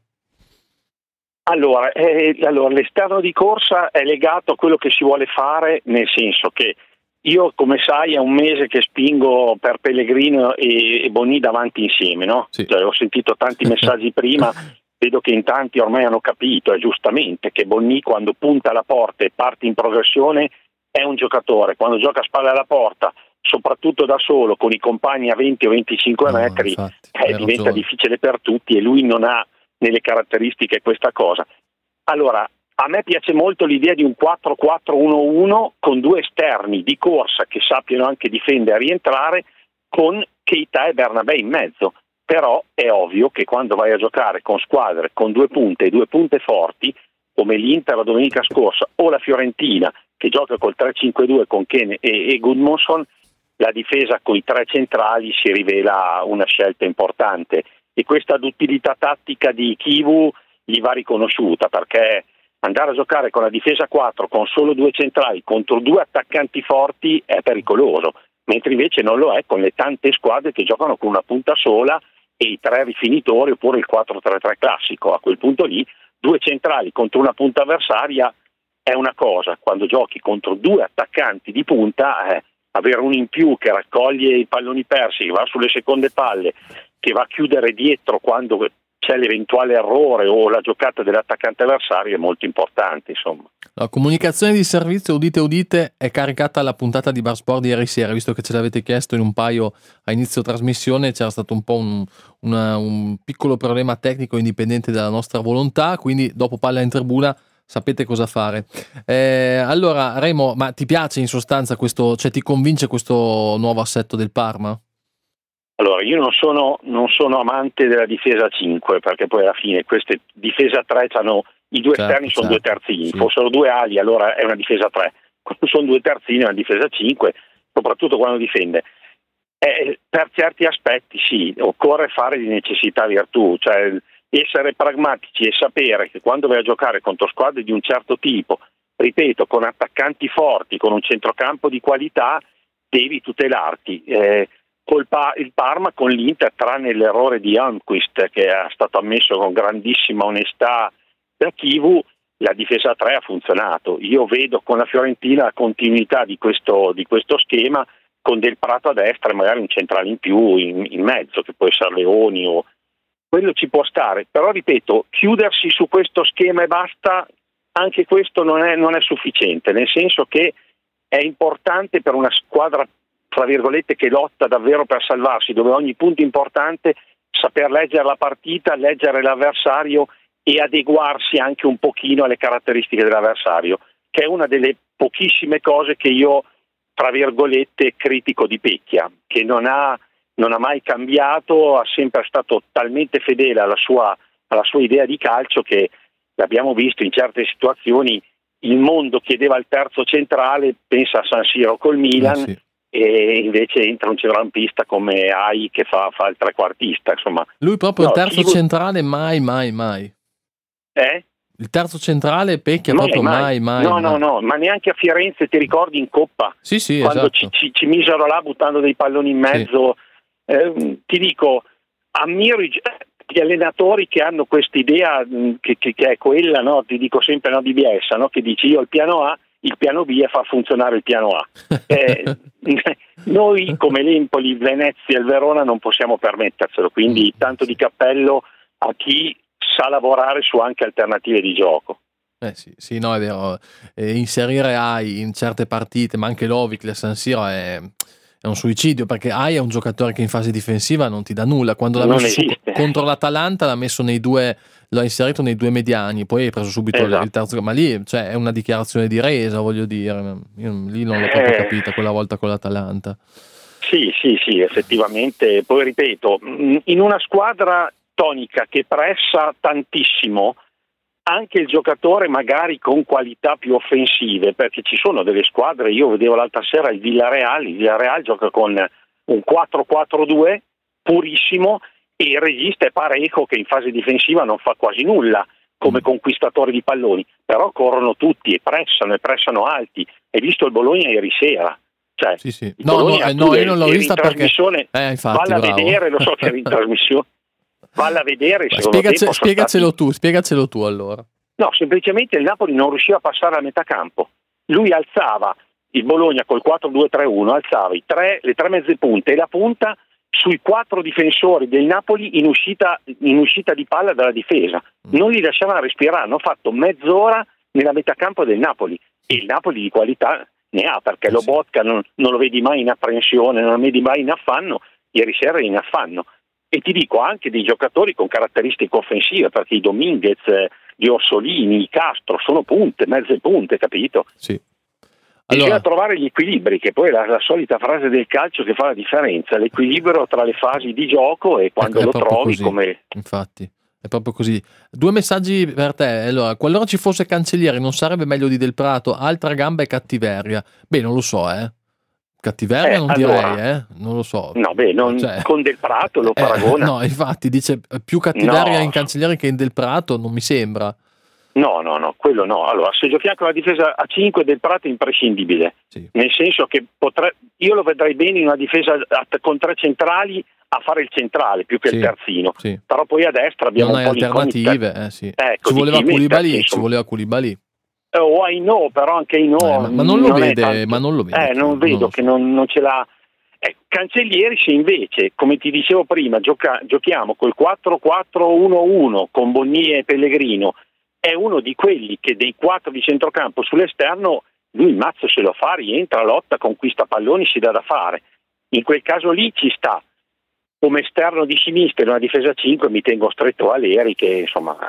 Allora, eh, allora l'esterno di corsa è legato a quello che si vuole fare, nel senso che io, come sai, è un mese che spingo per Pellegrino e, e Boni davanti insieme, no? Sì. Cioè, ho sentito tanti messaggi prima, vedo che in tanti ormai hanno capito, e giustamente, che Boni quando punta alla porta e parte in progressione è un giocatore, quando gioca a spalle alla porta, soprattutto da solo, con i compagni a venti o venticinque no, metri, infatti, eh, diventa ragione. difficile per tutti e lui non ha nelle caratteristiche questa cosa. Allora, a me piace molto l'idea di un quattro quattro uno uno con due esterni di corsa che sappiano anche difendere e rientrare, con Keita e Bernabé in mezzo. Però è ovvio che quando vai a giocare con squadre con due punte e due punte forti, come l'Inter la domenica scorsa o la Fiorentina che gioca col tre cinque due con Kane e, e Gudmundsson, la difesa con i tre centrali si rivela una scelta importante, e questa duttilità tattica di Chivu gli va riconosciuta, perché andare a giocare con la difesa quattro con solo due centrali contro due attaccanti forti è pericoloso, mentre invece non lo è con le tante squadre che giocano con una punta sola e i tre rifinitori, oppure il quattro tre tre classico. A quel punto lì due centrali contro una punta avversaria è una cosa, quando giochi contro due attaccanti di punta, eh, avere uno in più che raccoglie i palloni persi, che va sulle seconde palle, che va a chiudere dietro quando c'è l'eventuale errore o la giocata dell'attaccante avversario è molto importante, insomma. La comunicazione di servizio, udite udite, è caricata alla puntata di Bar Sport di ieri sera, visto che ce l'avete chiesto in un paio a inizio trasmissione. C'era stato un po' un, una, un piccolo problema tecnico indipendente dalla nostra volontà, quindi dopo Palla in Tribuna sapete cosa fare. Eh, allora Remo, ma ti piace in sostanza questo, cioè ti convince questo nuovo assetto del Parma? Allora, io non sono, non sono amante della difesa cinque, perché poi alla fine queste difesa tre hanno i due certo, esterni, sono certo, due terzini, sì. Fossero due ali allora è una difesa tre, quando sono due terzini è una difesa cinque, soprattutto quando difende. Eh, per certi aspetti sì, occorre fare di necessità virtù, cioè essere pragmatici e sapere che quando vai a giocare contro squadre di un certo tipo, ripeto, con attaccanti forti, con un centrocampo di qualità, devi tutelarti. Eh, Colpa il Parma con l'Inter, tranne l'errore di Almqvist che è stato ammesso con grandissima onestà da Chivu, la difesa tre ha funzionato. Io vedo con la Fiorentina la continuità di questo, di questo schema, con Del Prato a destra e magari un centrale in più in, in mezzo, che può essere Leoni o quello ci può stare, però ripeto, chiudersi su questo schema e basta, anche questo non è, non è sufficiente, nel senso che è importante per una squadra tra virgolette che lotta davvero per salvarsi, dove ogni punto importante saper leggere la partita, leggere l'avversario e adeguarsi anche un pochino alle caratteristiche dell'avversario, che è una delle pochissime cose che io tra virgolette critico di Pecchia, che non ha, non ha mai cambiato, ha sempre stato talmente fedele alla sua, alla sua idea di calcio che l'abbiamo visto in certe situazioni. Il mondo chiedeva il terzo centrale, pensa a San Siro col Milan, eh sì. E invece entra un centrocampista come Ai che fa, fa il trequartista, insomma. Lui proprio no, il terzo chi... centrale mai mai mai eh? Il terzo centrale Pecchia mai, proprio mai mai no mai. no no ma neanche a Firenze, ti ricordi in Coppa? Sì sì, quando esatto. ci, ci, ci misero là buttando dei palloni in mezzo, sì. eh, ti dico, ammiro i, gli allenatori che hanno quest'idea che, che, che è quella, no? Ti dico sempre, no, di Bielsa, no? Che dici io il piano A, il piano B è far funzionare il piano A. Eh, noi come l'Empoli, il Venezia e il Verona non possiamo permettercelo, quindi tanto di cappello a chi sa lavorare su anche alternative di gioco. Eh sì, sì, no, è vero. Eh, inserire Ai in certe partite, ma anche Lovic a San Siro è, è un suicidio, perché Ai è un giocatore che in fase difensiva non ti dà nulla. Quando l'ha Non messo su, esiste. contro l'Atalanta l'ha messo nei due, l'ha inserito nei due mediani, poi hai preso subito Esatto. il terzo. Ma lì, cioè, è una dichiarazione di resa, voglio dire. Io lì non l'ho proprio Eh. capita quella volta con l'Atalanta. Sì, sì, sì, effettivamente. Poi ripeto, in una squadra tonica che pressa tantissimo, anche il giocatore magari con qualità più offensive, perché ci sono delle squadre, io vedevo l'altra sera il Villarreal, il Villarreal gioca con un quattro quattro due purissimo e il regista è Parejo che in fase difensiva non fa quasi nulla come conquistatore di palloni, però corrono tutti e pressano e pressano alti. Hai visto il Bologna ieri sera? Cioè, Sì, sì. il No, no, Bologna, eh, tu no, io eri- non l'ho eri vista in perché trasmissione, eh, infatti, valla a bravo. vedere, lo so che eri in trasmissione, valla a vedere. Beh, secondo spiegace- tempo sono spiegacelo stati- tu, spiegacelo tu allora. No, semplicemente il Napoli non riusciva a passare a metà campo. Lui alzava il Bologna col quattro due tre uno, alzava i tre, le tre mezze punte e la punta sui quattro difensori del Napoli in uscita, in uscita di palla dalla difesa. Non li lasciavano respirare, hanno fatto mezz'ora nella metà campo del Napoli e il Napoli di qualità ne ha, perché lo Botka non, non lo vedi mai in apprensione, non lo vedi mai in affanno, ieri sera è in affanno. E ti dico anche dei giocatori con caratteristiche offensive, perché i Dominguez, eh, gli Orsolini, i Castro sono punte, mezze punte, capito? Sì. Bisogna Allora, trovare gli equilibri, che poi è la, la solita frase del calcio che fa la differenza, l'equilibrio tra le fasi di gioco e quando è lo proprio trovi così, come... infatti è proprio così. Due messaggi per te. Allora, qualora ci fosse Cancellieri non sarebbe meglio di Del Prato? Altra gamba e cattiveria? Beh, non lo so, eh cattiveria Eh, non allora, direi, eh non lo so. No, beh, non, Cioè, con Del Prato lo eh, paragona. no, infatti dice più cattiveria No. in Cancellieri che in Del Prato, non mi sembra. No, no, no, quello no. Allora, se giochiamo con la difesa a cinque, Del Prato è imprescindibile, Sì. nel senso che potre... io lo vedrei bene in una difesa a- con tre centrali a fare il centrale più che Sì, il terzino, sì. però poi a destra abbiamo Non un hai po' l'incognita. alternative, eh, sì. Ecco, Ci di voleva chi mettersi, Koulibaly, ci insomma. voleva Koulibaly. Eh, o Aino, però anche Aino Eh, ma- ma non lo è vede, tanto- ma non lo vede, eh, non non vedo lo che so. non, non ce l'ha. Eh, Cancellieri, se invece, come ti dicevo prima, gioca- giochiamo col quattro quattro uno uno con Bonnier e Pellegrino, è uno di quelli che dei quattro di centrocampo sull'esterno lui il mazzo se lo fa, rientra, lotta, conquista palloni, si dà da fare. In quel caso lì ci sta. Come esterno di sinistra in una difesa cinque mi tengo stretto a Leri, che insomma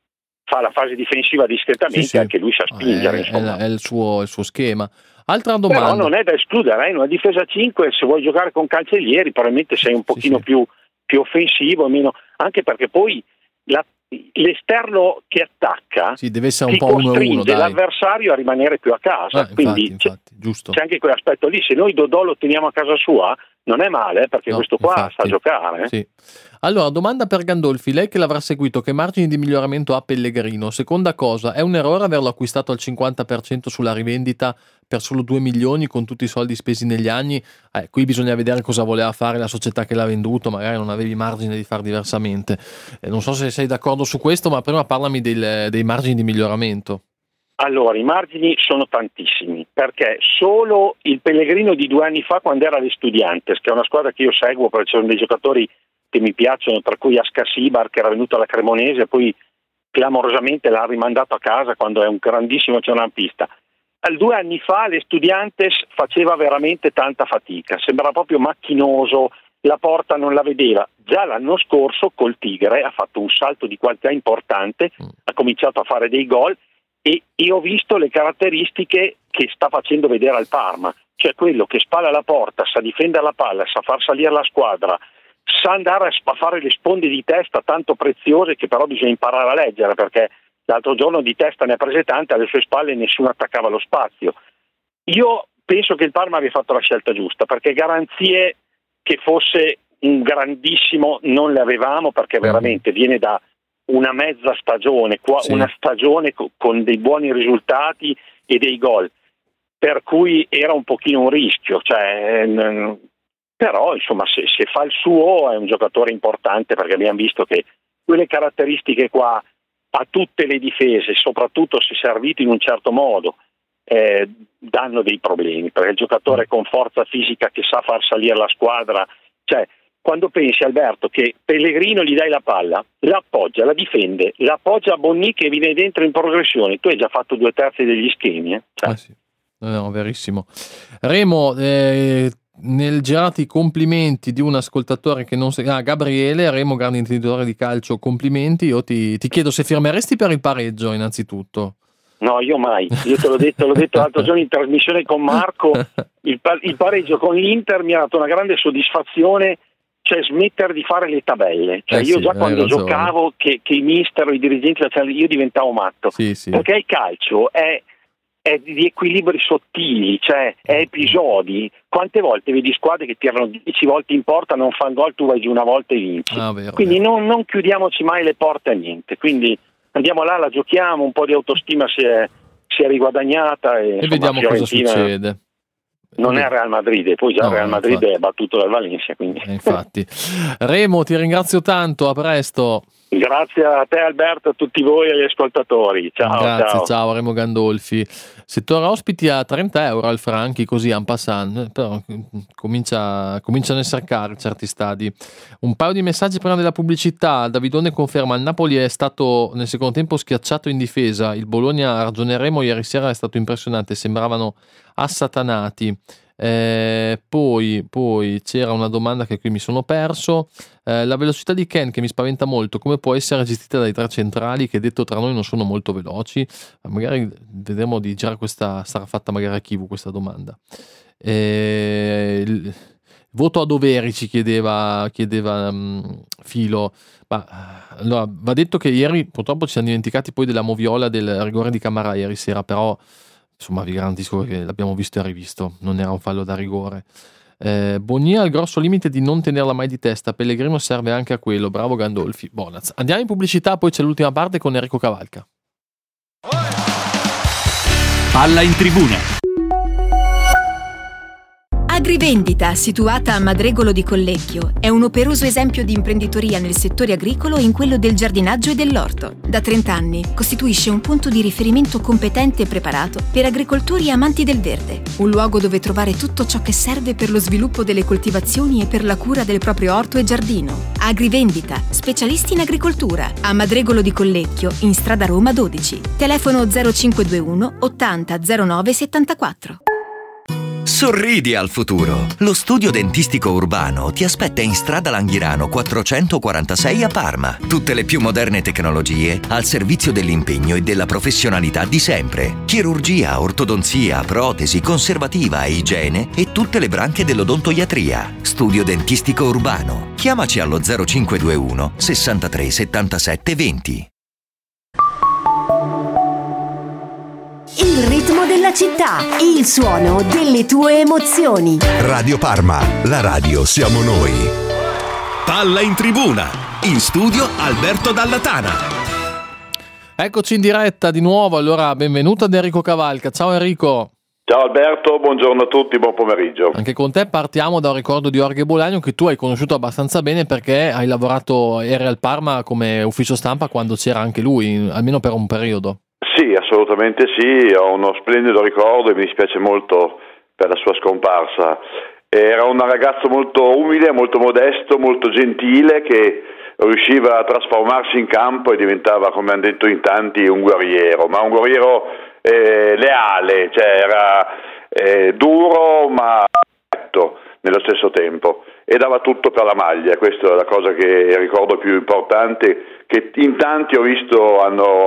fa la fase difensiva discretamente, Sì, sì. anche lui sa spingere, È, insomma. è il suo, il suo schema. Altra Però domanda. non è da escludere, eh, in una difesa cinque se vuoi giocare con Cancellieri probabilmente sei un pochino sì. Più, più offensivo, meno, anche perché poi la, l'esterno che attacca Sì, deve essere un ti po' uno a uno, costringe dai. l'avversario a rimanere più a casa, Ah, quindi infatti, infatti, giusto. c'è anche quell'aspetto lì. Se noi Dodò lo teniamo a casa sua non è male, eh, perché No, questo qua infatti. sa giocare, eh. Sì. Allora, domanda per Gandolfi, lei che l'avrà seguito, che margini di miglioramento ha Pellegrino? Seconda cosa, è un errore averlo acquistato al cinquanta per cento sulla rivendita per solo due milioni con tutti i soldi spesi negli anni? Eh, qui bisogna vedere cosa voleva fare la società che l'ha venduto, magari non avevi margine di far diversamente. Eh, non so se sei d'accordo su questo, ma prima parlami del- dei margini di miglioramento. Allora, i margini sono tantissimi, perché solo il Pellegrino di due anni fa, quando era agli Studiantes, che è una squadra che io seguo perché ci sono dei giocatori che mi piacciono, tra cui Ascasibar, che era venuto alla Cremonese e poi clamorosamente l'ha rimandato a casa quando è un grandissimo centrocampista. Al due anni fa le Studiantes faceva veramente tanta fatica, sembrava proprio macchinoso, la porta non la vedeva. Già l'anno scorso col Tigre ha fatto un salto di qualità importante, ha cominciato a fare dei gol e, e ho visto le caratteristiche che sta facendo vedere al Parma, cioè quello che spalla la porta, sa difendere la palla, sa far salire la squadra, sa andare a fare le sponde di testa tanto preziose che però bisogna imparare a leggere, perché l'altro giorno di testa ne ha prese tante, alle sue spalle nessuno attaccava lo spazio. Io penso che il Parma abbia fatto la scelta giusta, perché garanzie che fosse un grandissimo non le avevamo, perché veramente viene da una mezza stagione, sì. una stagione con dei buoni risultati e dei gol, per cui era un pochino un rischio, cioè, però insomma se, se fa il suo è un giocatore importante, perché abbiamo visto che quelle caratteristiche qua a tutte le difese, soprattutto se servito in un certo modo, eh, danno dei problemi, perché il giocatore con forza fisica che sa far salire la squadra, cioè quando pensi, Alberto, che Pellegrino gli dai la palla, la appoggia, la difende, la appoggia a Bonni che viene dentro in progressione, tu hai già fatto due terzi degli schemi. Eh? Cioè. Ah, sì. No, verissimo. Remo, eh, nel girati complimenti di un ascoltatore che non si... Ah, Gabriele, Remo, grande intenditore di calcio, complimenti. Io ti, ti chiedo se firmeresti per il pareggio innanzitutto. No, io mai, io te l'ho detto, l'ho detto l'altro giorno in trasmissione con Marco, il, il pareggio con l'Inter mi ha dato una grande soddisfazione, cioè smettere di fare le tabelle, cioè eh io sì, già quando ragione. giocavo che, che i mister o i dirigenti facevano, io diventavo matto, sì, sì. perché il calcio è, è di equilibri sottili, cioè è episodi. Quante volte vedi squadre che tirano dieci volte in porta, non fanno gol, tu vai giù una volta e vinci, ah, vero, quindi vero. Non, non chiudiamoci mai le porte a niente, quindi andiamo là, la giochiamo, un po' di autostima si è, si è riguadagnata e, e insomma, vediamo cosa succede. Non è Real Madrid, e poi già no, Real Madrid infatti. è battuto dal Valencia, quindi. Infatti. Remo, ti ringrazio tanto, a presto. Grazie a te Alberto, a tutti voi e agli ascoltatori. Ciao. Grazie, ciao. ciao Remo Gandolfi. Settore ospiti a trenta euro al Franchi, così en passant, però comincia, cominciano a essere cari certi stadi. Un paio di messaggi prima della pubblicità. Davidone conferma: il Napoli è stato nel secondo tempo schiacciato in difesa, il Bologna, ragioneremo, ieri sera è stato impressionante, sembravano assatanati. Eh, poi, poi c'era una domanda che qui mi sono perso, eh, la velocità di Ken che mi spaventa molto, come può essere gestita dai tre centrali che detto tra noi non sono molto veloci? Magari vedremo di girare questa, sarà fatta magari a Kivu questa domanda. Eh, il voto a doveri ci chiedeva, chiedeva um, Filo, ma allora va detto che ieri purtroppo ci siamo dimenticati poi della moviola del rigore di Camara ieri sera, però insomma vi garantisco che l'abbiamo visto e rivisto, non era un fallo da rigore. Eh, Bonni ha il grosso limite di non tenerla mai di testa, Pellegrino serve anche a quello, bravo Gandolfi. Bonaz. Andiamo in pubblicità, poi c'è l'ultima parte con Enrico Cavalca. Palla in tribuna. Agrivendita, situata a Madregolo di Collecchio, è un operoso esempio di imprenditoria nel settore agricolo e in quello del giardinaggio e dell'orto. Da trenta anni costituisce un punto di riferimento competente e preparato per agricoltori e amanti del verde, un luogo dove trovare tutto ciò che serve per lo sviluppo delle coltivazioni e per la cura del proprio orto e giardino. Agrivendita, specialisti in agricoltura, a Madregolo di Collecchio, in strada Roma dodici. Telefono zero cinque due uno ottanta zero nove settantaquattro. Sorridi al futuro. Lo studio dentistico urbano ti aspetta in strada Langhirano quattrocentoquarantasei a Parma. Tutte le più moderne tecnologie al servizio dell'impegno e della professionalità di sempre. Chirurgia, ortodonzia, protesi, conservativa e igiene e tutte le branche dell'odontoiatria. Studio dentistico urbano. Chiamaci allo zero cinque due uno sessantatré settantasette venti. Il ritmo della città, il suono delle tue emozioni. Radio Parma, la radio siamo noi. Palla in tribuna, in studio Alberto Dallatana. Eccoci in diretta di nuovo, allora benvenuto ad Enrico Cavalca. Ciao Enrico. Ciao Alberto, buongiorno a tutti, buon pomeriggio. Anche con te partiamo da un ricordo di Jorge Bolagno che tu hai conosciuto abbastanza bene perché hai lavorato, eri al Parma come ufficio stampa quando c'era anche lui, almeno per un periodo. Sì, assolutamente sì, ho uno splendido ricordo e mi dispiace molto per la sua scomparsa. Era un ragazzo molto umile, molto modesto, molto gentile che riusciva a trasformarsi in campo e diventava, come hanno detto in tanti, un guerriero, ma un guerriero eh, leale, cioè era eh, duro ma corretto nello stesso tempo e dava tutto per la maglia. Questa è la cosa che ricordo più importante, che in tanti ho visto hanno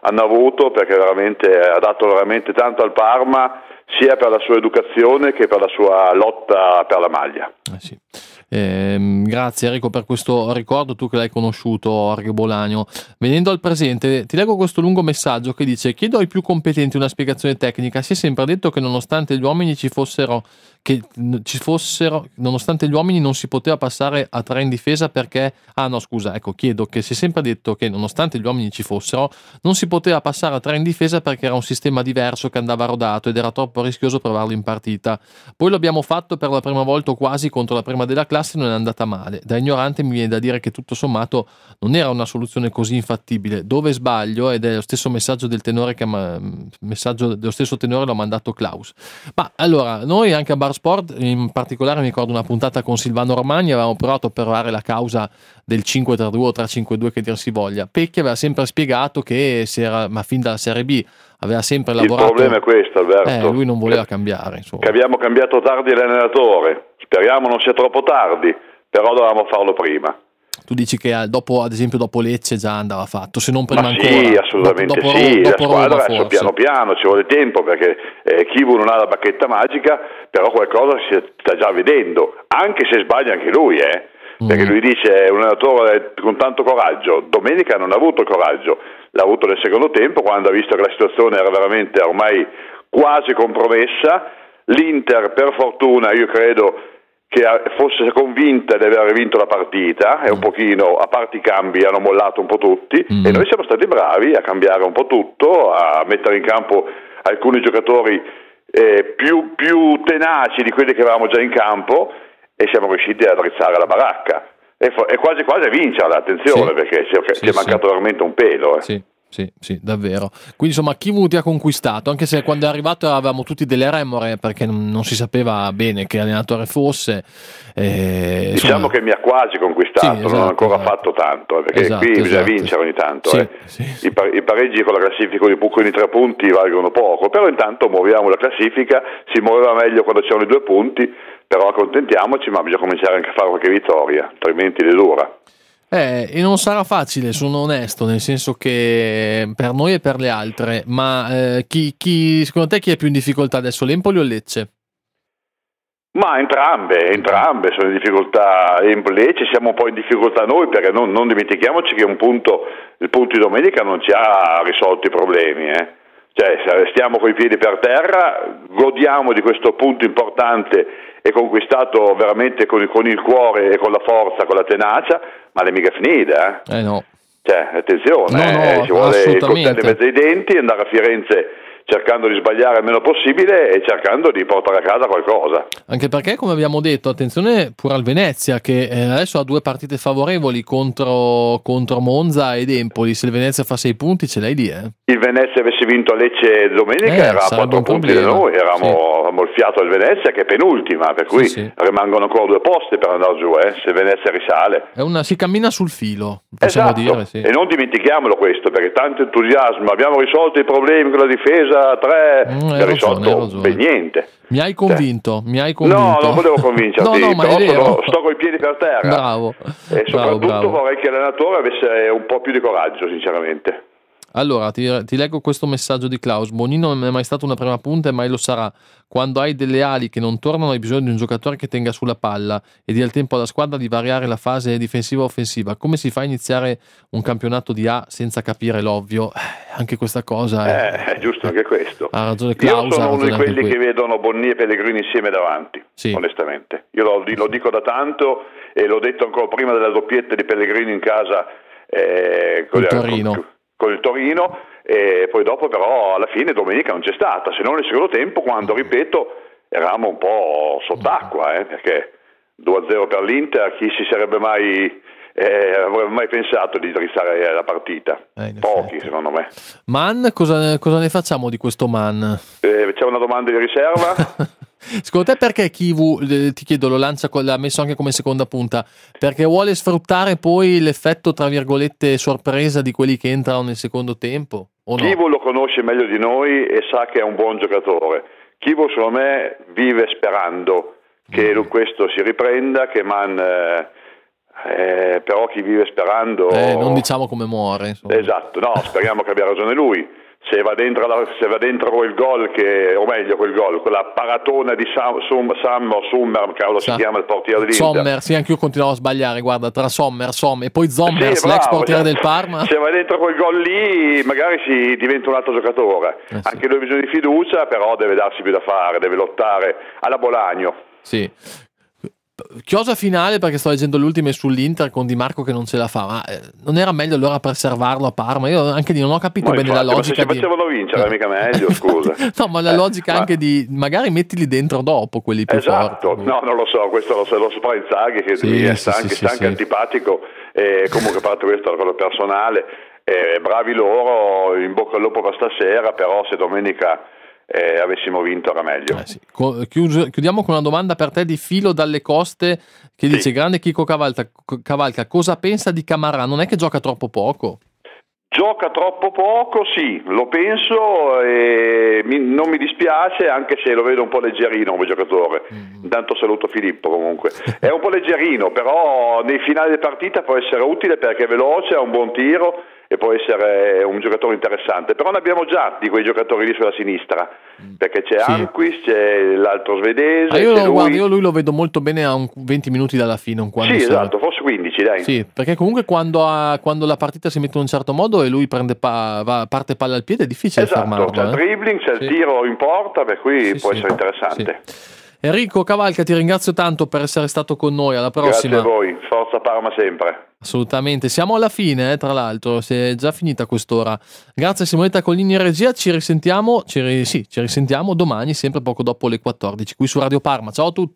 hanno avuto, perché veramente ha dato veramente tanto al Parma, sia per la sua educazione che per la sua lotta per la maglia. Eh sì. Eh, grazie Enrico per questo ricordo, tu che l'hai conosciuto, Arghebolagno. Venendo al presente, ti leggo questo lungo messaggio che dice: chiedo ai più competenti una spiegazione tecnica. Si è sempre detto che nonostante gli uomini ci fossero che ci fossero nonostante gli uomini non si poteva passare a tre in difesa perché ah no scusa ecco chiedo che si è sempre detto che nonostante gli uomini ci fossero non si poteva passare a tre in difesa perché era un sistema diverso che andava rodato ed era troppo rischioso provarlo in partita. Poi lo abbiamo fatto per la prima volta o quasi contro la prima della classe e non è andata male. Da ignorante mi viene da dire che tutto sommato non era una soluzione così infattibile. Dove sbaglio? Ed è lo stesso messaggio del tenore che messaggio dello stesso tenore l'ha mandato Klaus. Ma allora noi anche a Bar Sport, in particolare mi ricordo una puntata con Silvano Romagni, avevamo provato a provare la causa del cinque tre due o tre cinque due che dir si voglia. Pecchi aveva sempre spiegato che si era, ma fin dalla Serie B aveva sempre lavorato. Il problema è questo, Alberto. Eh, lui non voleva cambiare. Insomma. Che abbiamo cambiato tardi l'allenatore. Speriamo non sia troppo tardi, però dovevamo farlo prima. Tu dici che dopo, ad esempio dopo Lecce già andava fatto, se non prima Ma ancora. Sì, assolutamente dopo, sì, dopo la squadra Roma, adesso piano piano, ci vuole tempo perché eh, Chivu non ha la bacchetta magica, però qualcosa si sta già vedendo, anche se sbaglia anche lui, eh. Perché lui dice è un allenatore con tanto coraggio. Domenica non ha avuto il coraggio, l'ha avuto nel secondo tempo quando ha visto che la situazione era veramente ormai quasi compromessa. L'Inter per fortuna io credo che fosse convinta di aver vinto la partita e un pochino, a parte i cambi, hanno mollato un po' tutti mm. e noi siamo stati bravi a cambiare un po' tutto, a mettere in campo alcuni giocatori eh, più, più tenaci di quelli che avevamo già in campo e siamo riusciti ad attrezzare la baracca e, fo- e quasi quasi a vincerla, attenzione, sì. perché ci è, sì, ci è mancato sì. veramente un pelo. Eh. Sì. Sì, sì, davvero. Quindi insomma Chivu ti ha conquistato, anche se quando è arrivato avevamo tutti delle remore perché non, non si sapeva bene che allenatore fosse. Eh, diciamo insomma... che mi ha quasi conquistato, sì, esatto, non ho ancora esatto. fatto tanto, perché esatto, qui bisogna esatto, vincere ogni tanto. Sì, eh. sì. I, par- I pareggi con la classifica di con i tre punti valgono poco, però intanto muoviamo la classifica, si muoveva meglio quando c'erano i due punti, però accontentiamoci, ma bisogna cominciare anche a fare qualche vittoria, altrimenti le dura. Eh, e non sarà facile, sono onesto, nel senso che per noi e per le altre, ma eh, chi, chi secondo te chi è più in difficoltà adesso, l'Empoli o Lecce? Ma entrambe, entrambe sono in difficoltà. Empoli e Lecce siamo un po' in difficoltà noi perché non, non dimentichiamoci che un punto, il punto di domenica non ci ha risolto i problemi, eh. Cioè se restiamo coi piedi per terra, godiamo di questo punto importante e conquistato veramente con, con il cuore e con la forza, con la tenacia, ma l'è mica finita, eh? Eh no. Cioè, attenzione, no, no, eh, ci vuole il coltello in mezzo ai denti, andare a Firenze cercando di sbagliare il meno possibile e cercando di portare a casa qualcosa. Anche perché, come abbiamo detto, attenzione pure al Venezia che eh, adesso ha due partite favorevoli contro, contro Monza ed Empoli. Se il Venezia fa sei punti ce l'hai lì, eh? Il Venezia avesse vinto a Lecce domenica eh, era a quattro punti da noi, eravamo sì. il fiato al Venezia che è penultima, per cui sì, sì. rimangono ancora due posti per andare giù, eh, se il Venezia risale. È una, si cammina sul filo, possiamo esatto. dire. Sì. E non dimentichiamolo questo, perché tanto entusiasmo, abbiamo risolto i problemi con la difesa tre, mm, hai risolto ragione, per niente. Mi hai convinto, cioè. mi hai convinto. No, non volevo convincerti, no, no, ma però è sto, sto coi piedi per terra. Bravo. E soprattutto bravo, bravo. vorrei che l'allenatore avesse un po' più di coraggio, sinceramente. Allora, ti, ti leggo questo messaggio di Klaus. Bonino non è mai stato una prima punta e mai lo sarà. Quando hai delle ali che non tornano hai bisogno di un giocatore che tenga sulla palla e dia il tempo alla squadra di variare la fase difensiva o offensiva. Come si fa a iniziare un campionato di A senza capire l'ovvio? Eh, anche questa cosa è... Eh, è giusto anche questo. Ha ragione Klaus. Io sono uno di quelli che vedono Bonni e Pellegrini insieme davanti, sì. onestamente. Io lo, lo dico da tanto e l'ho detto ancora prima della doppietta di Pellegrini in casa eh, con, il Torino. Con, con il Torino e poi dopo però alla fine domenica non c'è stata, se non nel secondo tempo quando, ripeto, eravamo un po' sott'acqua, eh, perché due a zero per l'Inter, chi si sarebbe mai eh, avrebbe mai pensato di drizzare la partita? Eh, Pochi secondo me. Man, cosa, cosa ne facciamo di questo Man? Eh, c'è una domanda di riserva? Secondo te perché Chivu, ti chiedo, lo lancia, l'ha messo anche come seconda punta? Perché vuole sfruttare poi l'effetto tra virgolette sorpresa di quelli che entrano nel secondo tempo? O no? Chivu lo conosce meglio di noi e sa che è un buon giocatore. Chivu secondo me vive sperando che mm. questo si riprenda, che Man eh, eh, però chi vive sperando... Eh, non diciamo come muore. Insomma. Esatto, no, speriamo che abbia ragione lui. Se va dentro, la, se va dentro quel gol, che, o meglio quel gol, quella paratona di Sam, Sum, Sam o Summer, cavolo si Sa- chiama il portiere dell'Inter. Sommer, sì, anche io continuavo a sbagliare, guarda, tra Sommer, Sommer e poi Zommers, Sì, l'ex bravo, portiere cioè, del Parma. Se va dentro quel gol lì magari si diventa un altro giocatore. Eh, sì. Anche lui ha bisogno di fiducia, però deve darsi più da fare, deve lottare alla Bolagno. Sì. Chiosa finale, perché sto leggendo le ultime sull'Inter con Di Marco che non ce la fa, ma eh, non era meglio allora preservarlo a Parma? Io anche lì non ho capito Ma bene infatti, la logica ma se ci facevano di... vincere mica meglio, scusa. No, ma la Eh, logica ma... anche di magari mettili dentro dopo quelli più esatto. forti. No, non lo so, questo lo so, lo so per Inzaghi che Sì, lui è sì, stanco, sì, stanco sì, antipatico, e comunque a parte questo è una cosa personale, eh, bravi loro, in bocca al lupo per stasera, però se domenica eh, avessimo vinto era meglio. Eh sì. Chius- chiudiamo con una domanda per te di Filo dalle Coste che dice: Sì. grande Chico Cavalca, Cavalca, cosa pensa di Camarà? Non è che gioca troppo poco? Gioca troppo poco, sì, lo penso, e mi, non mi dispiace, anche se lo vedo un po' leggerino come giocatore. Intanto saluto Filippo comunque. È un po' leggerino, però nei finali di partita può essere utile perché è veloce, ha un buon tiro e può essere un giocatore interessante. Però ne abbiamo già di quei giocatori lì sulla sinistra, perché c'è Sì. Anquist, c'è l'altro svedese, Ah, io, c'è lo, lui. guarda, io lui lo vedo molto bene a un venti minuti dalla fine, un quando Sì, serve. esatto, forse quindici, dai. Sì, perché comunque quando, ha, quando la partita si mette in un certo modo e lui prende pa- va, parte palla al piede è difficile Esatto, fermarlo. c'è il eh. dribbling, c'è Sì. il tiro in porta, per cui Sì, può sì. essere interessante. Sì. Enrico Cavalca, ti ringrazio tanto per essere stato con noi, alla prossima. Grazie a voi, forza Parma sempre. Assolutamente, siamo alla fine, eh, tra l'altro, si è già finita quest'ora. Grazie a Simonetta Collini in regia, ci risentiamo, ci, ri- sì, ci risentiamo domani, sempre poco dopo le quattordici, qui su Radio Parma. Ciao a tutti.